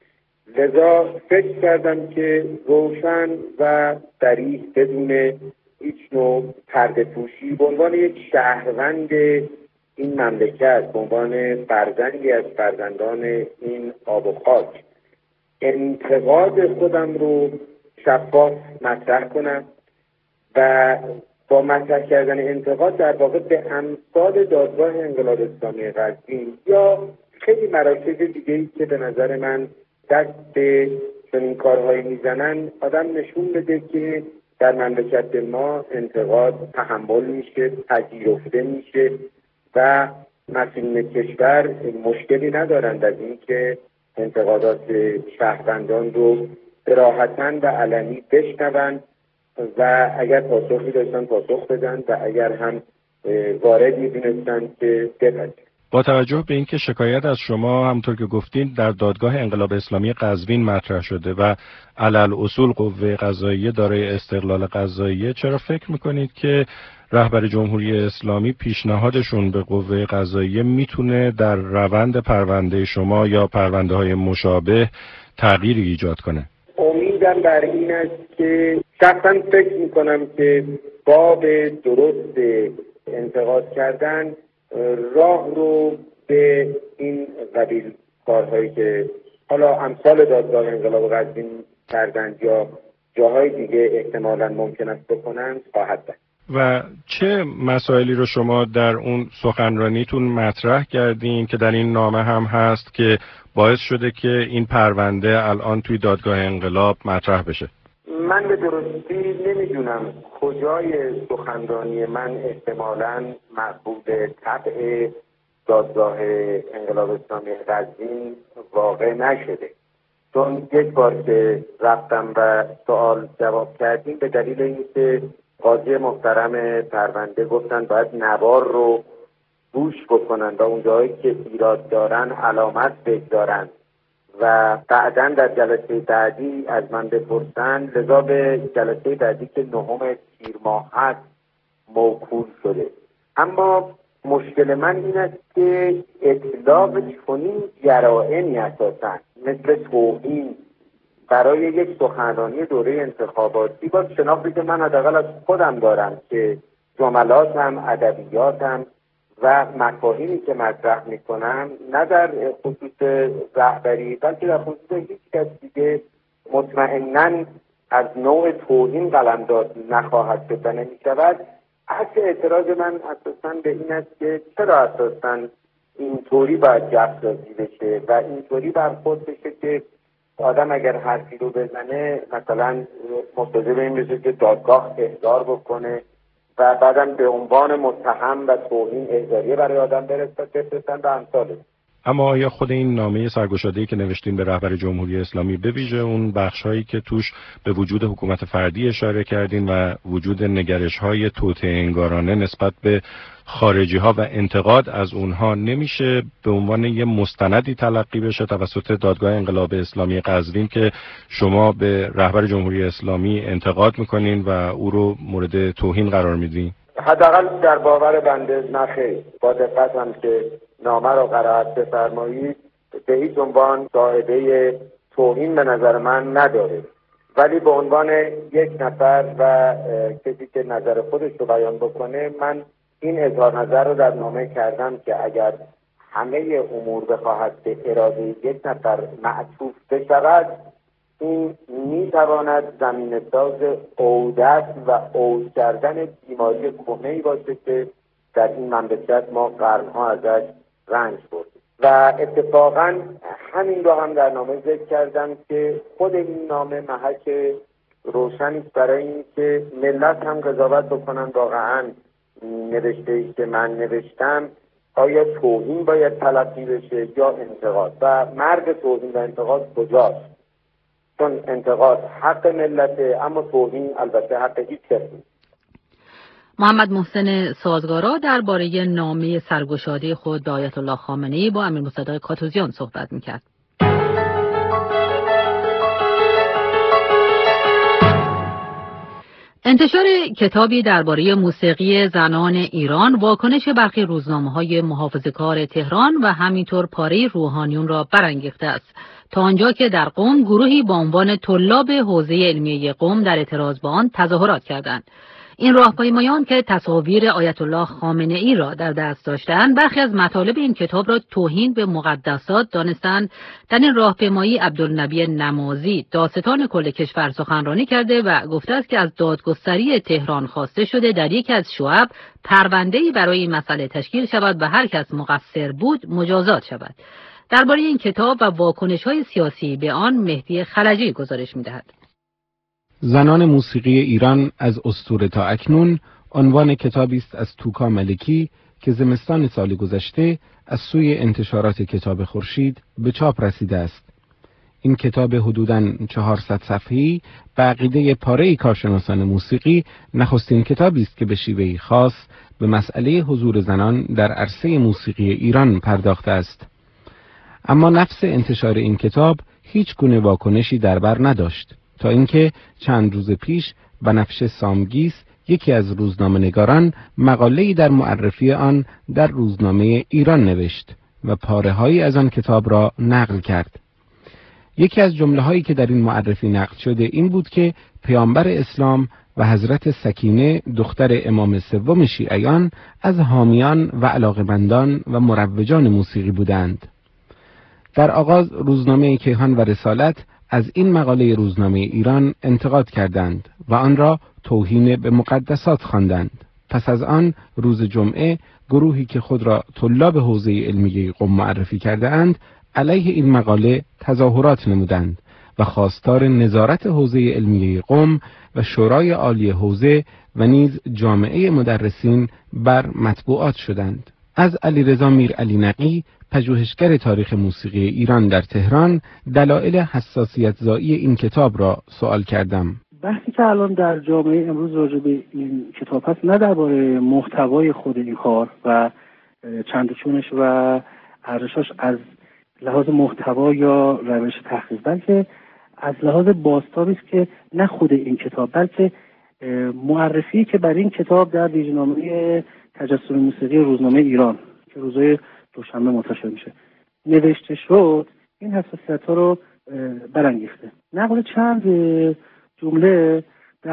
لذا فکر کردم که روشن و صریح بدون هیچ نوع پرده پوشی به عنوان یک شهروند این مملکت، به عنوان فرزندی از فرزندان این آب و خاک، انتقاد خودم رو شفاف مطرح کنم و با مطرح کردن انتقاد در واقع به امثال دادگاه انقلاب اسلامی قزوین یا خیلی مراکز دیگه‌ای که به نظر من دست به چنین کارهایی میزنن آدم نشون بده که در مملکت ما انتقاد تحمل میشه، پذیرفته میشه و مسئولین کشور مشکلی ندارند از اینکه انتقادات شهروندان رو صراحتاً و علنی بشنوند و اگر پاسخی داشتن پاسخ بدن و اگر هم وارد میدونستن که بپذیرند. با توجه به اینکه شکایت از شما همونطور که گفتین در دادگاه انقلاب اسلامی قزوین مطرح شده و علل اصول قوه قضاییه دارای استقلال قضاییه، چرا فکر میکنید که رهبر جمهوری اسلامی پیشنهادشون به قوه قضاییه میتونه در روند پرونده شما یا پرونده های مشابه تغییری ایجاد کنه؟ امیدم بر این است که شخصا فکر میکنم که باب درست انتقاد کردن راه رو به این قبیل کارهایی که حالا امثال دادگاه انقلاب قزوین کردند یا جاهای دیگه احتمالاً ممکن است بکنند خواهد داشت. و چه مسائلی رو شما در اون سخنرانیتون مطرح کردین که در این نامه هم هست که باعث شده که این پرونده الان توی دادگاه انقلاب مطرح بشه؟ من به درستی نمیدونم کجای سخنرانی من احتمالاً مقبول طبع دادگاه انقلاب اسلامی قزوین واقع نشده، چون یک بار که رفتم و سوال جواب کردیم به دلیل اینکه قاضی محترم پرونده گفتن باید نوار رو گوش بکنن و اون جایی که ایراد دارن علامت بگذارن و بعداً در جلسه بعدی از من بپرسن، لذا به جلسه بعدی که 9 تیر ماه هست موکول شده. اما مشکل من این است که اطلاق چنین جرائمی اساساً مثل توهین برای یک سخنرانی دوره انتخاباتی با شناختی که من حداقل از خودم دارم که جملاتم، ادبیاتم و مفاهیمی که مطرح میکنم نه در خصوص رهبری بلکه در خصوص هیچ کس دیگه مطمئناً از نوع توهین قلمداد نخواهد شد و نمیشود. اصل اعتراض من اساساً به این است که چرا اساساً اینطوری باید جف‌سازی بشه و اینطوری برخورد بشه که آدم اگر حرفی رو بزنه مثلا مستوجب این بشه که دادگاه احضار بکنه و بعدم به عنوان متهم و توهین احضاریه برای آدم بفرستن و امثاله. اما آیا خود این نامه سرگشاده‌ای که نوشتین به رهبر جمهوری اسلامی به ویژه اون بخش‌هایی که توش به وجود حکومت فردی اشاره کردین و وجود نگرش‌های توطئه‌انگارانه نسبت به خارجی‌ها و انتقاد از اونها نمیشه به عنوان یه مستندی تلقی بشه توسط دادگاه انقلاب اسلامی قزوین که شما به رهبر جمهوری اسلامی انتقاد میکنین و او رو مورد توهین قرار میدین؟ حداقل در باور بنده نخیر. با دقت هم که نامه رو قرائت بفرمایید به هیچ عنوان قاعده توهین به نظر من نداره، ولی به عنوان یک نفر و کسی که نظر خودش رو بیان بکنه من این اظهار نظر رو در نامه کردم که اگر همه امور بخواهد به اراده یک نفر معطوف بشود این میتواند زمینه‌ساز عودت و عود کردن بیماری کهنه‌ای باشه که در این مملکت ما قرنها ازش رنج بردیم و اتفاقا همین رو هم در نامه ذکر کردم که خود این نامه محک روشنی است برای این که ملت هم قضاوت بکنن واقعا نوشته‌ای که من نوشتم آیا توهین باید تلقی بشه یا انتقاد و مرگ توهین و انتقاد کجاست؟ چون انتقاد حق ملته اما توهین البته حق هیچ کسی. محمد محسن سازگارا درباره نامه سرگشاده خود به آیت الله خامنه‌ای با امیر مصدق کاتوزیان صحبت می‌کرد. انتشار کتابی درباره موسیقی زنان ایران واکنش برخی روزنامه‌های محافظه‌کار تهران و همینطور پاره روحانیون را برانگیخته است، تا آنجا که در قم گروهی با عنوان طلاب حوزه علمیه قم در اعتراض به آن تظاهرات کردند. این راهپیمایان که تصاویر آیت الله خامنه‌ای را در دست داشتند، برخی از مطالب این کتاب را توهین به مقدسات دانستند. در این راهپیمایی عبدالنبی نمازی داستان کل کشور سخنرانی کرده و گفته است که از دادگستری تهران خواسته شده در یکی از شعب پرونده‌ای برای این مسئله تشکیل شود و هر کس مقصر بود مجازات شود. درباره این کتاب و واکنش‌های سیاسی به آن مهدی خلجی گزارش می‌دهد. زنان موسیقی ایران از اسطوره تا اکنون عنوان کتابی است از توکا ملکی که زمستان سال گذشته از سوی انتشارات کتاب خورشید به چاپ رسیده است. این کتاب حدوداً 400 صفحه‌ای به عقیده پاره کارشناسان موسیقی نخستین کتابی است که به شیوهی خاص به مسئله حضور زنان در عرصه موسیقی ایران پرداخته است. اما نفس انتشار این کتاب هیچ گونه واکنشی در بر نداشت، تا اینکه چند روز پیش بنفشه سامگیس یکی از روزنامه‌نگاران مقاله‌ای در معرفی آن در روزنامه ایران نوشت و پاره‌هایی از آن کتاب را نقل کرد. یکی از جمله‌هایی که در این معرفی نقل شده این بود که پیامبر اسلام و حضرت سکینه دختر امام سوم شیعیان از حامیان و علاقه‌مندان و مروجان موسیقی بودند. در آغاز روزنامه کیهان و رسالت از این مقاله روزنامه ایران انتقاد کردند و آن را توهین به مقدسات خواندند. پس از آن روز جمعه گروهی که خود را طلاب حوزه علمیه قم معرفی کرده اند علیه این مقاله تظاهرات نمودند و خواستار نظارت حوزه علمیه قم و شورای عالی حوزه و نیز جامعه مدرسین بر مطبوعات شدند. از علیرضا میرعلی نقی، پژوهشگر تاریخ موسیقی ایران در تهران، دلایل حساسیت زایی این کتاب را سوال کردم. بحثی که الان در جامعه امروز راجع به این کتاب هست نه درباره محتوای خود این کار و چند و چونش و ارزشش از لحاظ محتوا یا روش تحقیق، بلکه از لحاظ بازتابی است که نه خود این کتاب بلکه معرفی که بر این کتاب در ویژه‌نامه تجسم موسیقی روزنامه ایران که روزهای دوشنبه منتشر میشه نوشته شد این حساسیت‌ها رو برانگیخته. نقل چند جمله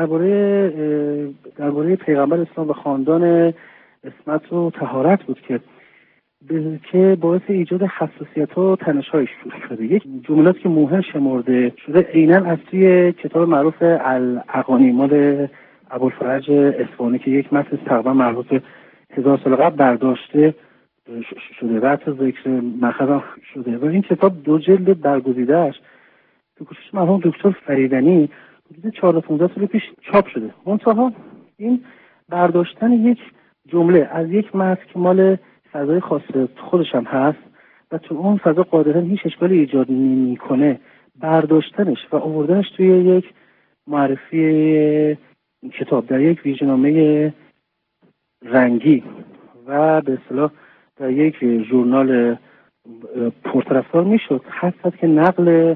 درباره پیغمبر اسلام و خاندان عصمت و طهارت بود که باعث ایجاد حساسیت‌ها و تنش‌های شده. یک جملاتی که مهم شمرده شده عیناً از توی کتاب معروف الاغانی مال ابوالفرج اصفهانی که یک متن تقریبا مربوط به 1000 سال قبل برداشته شده و حتی ذکر مخزن شده و این کتاب 2 جلد برگزیده‌اش به کوشش مرحوم دکتر فریدنی حدود 14-15 سال پیش چاپ شده. منتها این برداشتن یک جمله از یک متن که مال فضای خاص خودش هم هست و تو اون فضا قاعدتا هیچ اشکالی ایجاد نمیکنه، برداشتنش و آوردنش توی یک معرفی کتاب در یک ویژه‌نامه رنگی و به اصطلاح در یک ژورنال پرطرفدار میشد، حتی که نقل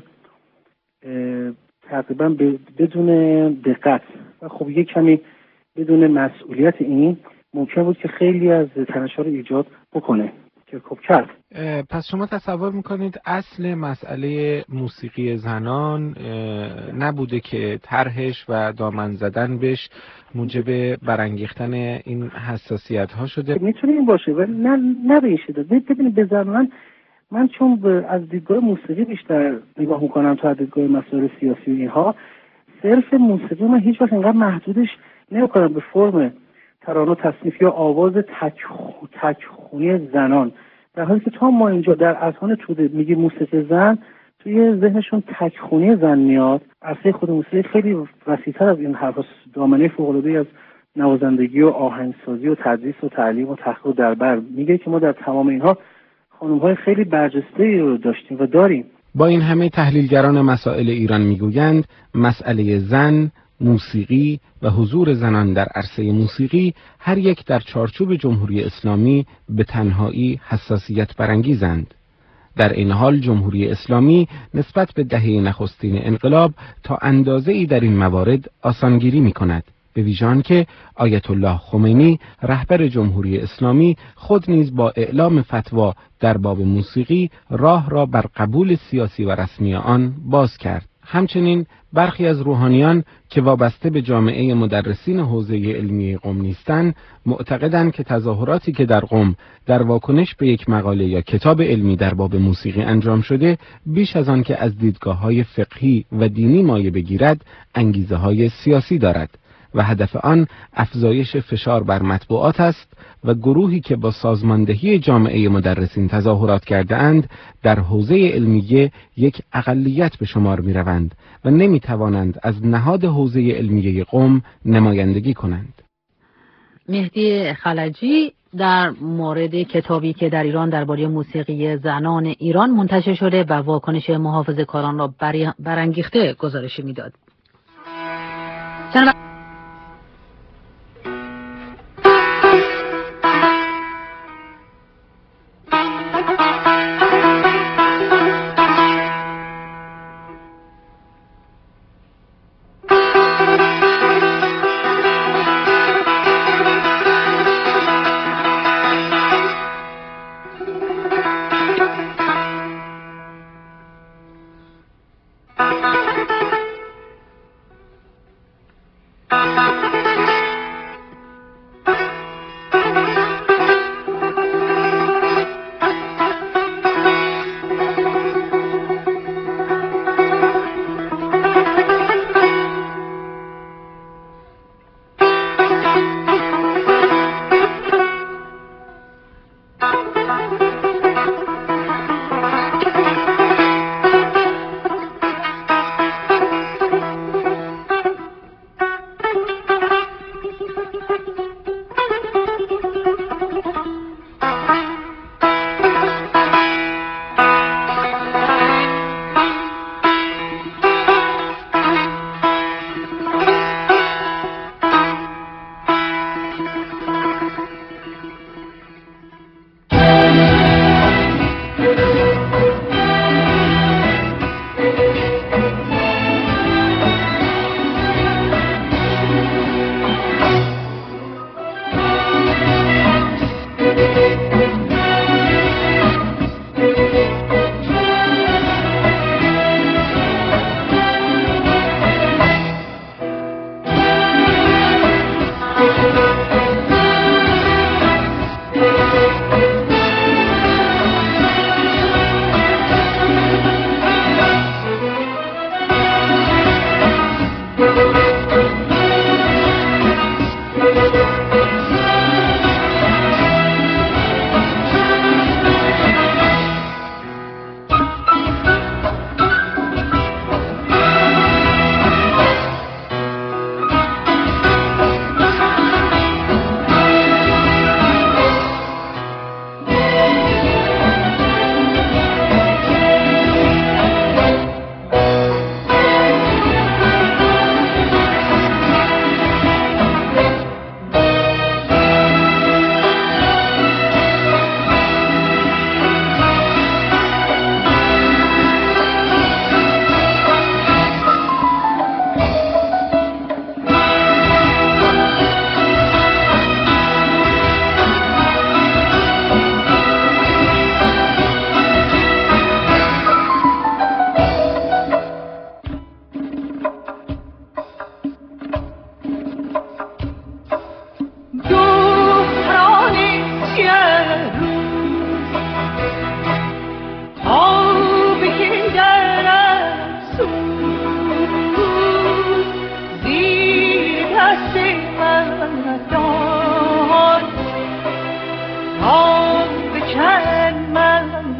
تقریبا بدون دقت و خب یک کمی بدون مسئولیت این ممکن بود که خیلی از تنش‌ها رو ایجاد بکنه که خب کرد. پس شما تصور میکنید اصل مسئله موسیقی زنان نبوده که طرحش و دامن زدن بهش موجب برانگیختن این حساسیت ها شده؟ میتونه این باشه ولی نه به این شده. ببینید به زبان من چون از دیدگاه موسیقی بیشتر نگاه میکنم تا از دیدگاه مسائل سیاسی و اینها، صرف موسیقی من هیچ وقت اینقدر محدودش نمیکنم به فرم ترانه و تصنیف یا آواز تکخونی زنان، در حالی که تا ما اینجا در اذهان توده میگی موسیقی زن، توی ذهنشون تکخونی زن میاد. عرصه خود موسیقی خیلی وسیع‌تر از این حرف، دامنه فوق‌العاده‌ای از نوازندگی و آهنگسازی و تدریس و تعلیم و تحقیق و در بر میگه که ما در تمام اینها خانم‌های خیلی برجسته‌ای رو داشتیم و داریم. با این همه تحلیلگران مسائل ایران میگویند مسئله زن، موسیقی و حضور زنان در عرصه موسیقی هر یک در چارچوب جمهوری اسلامی به تنهایی حساسیت برانگیزند. در این حال جمهوری اسلامی نسبت به دهه نخستین انقلاب تا اندازه‌ای در این موارد آسانگیری می‌کند، به ویژه آنکه آیت الله خمینی رهبر جمهوری اسلامی خود نیز با اعلام فتوا در باب موسیقی راه را بر قبول سیاسی و رسمی آن باز کرد. همچنین برخی از روحانیان که وابسته به جامعه مدرسین حوزه علمی قم نیستند، معتقدند که تظاهراتی که در قم در واکنش به یک مقاله یا کتاب علمی در باب موسیقی انجام شده، بیش از آن که از دیدگاه‌های فقهی و دینی مایه بگیرد، انگیزه‌های سیاسی دارد و هدف آن افزایش فشار بر مطبوعات است و گروهی که با سازماندهی جامعه مدرسین تظاهرات کرده اند در حوزه علمیه یک اقلیت به شمار می روند و نمی توانند از نهاد حوزه علمیه قم نمایندگی کنند. مهدی خلجی در مورد کتابی که در ایران درباره موسیقی زنان ایران منتشر شده و واکنش محافظه‌کاران را برانگیخته گزارشی میداد.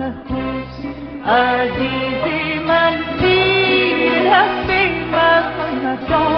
عزیز من زیر دست من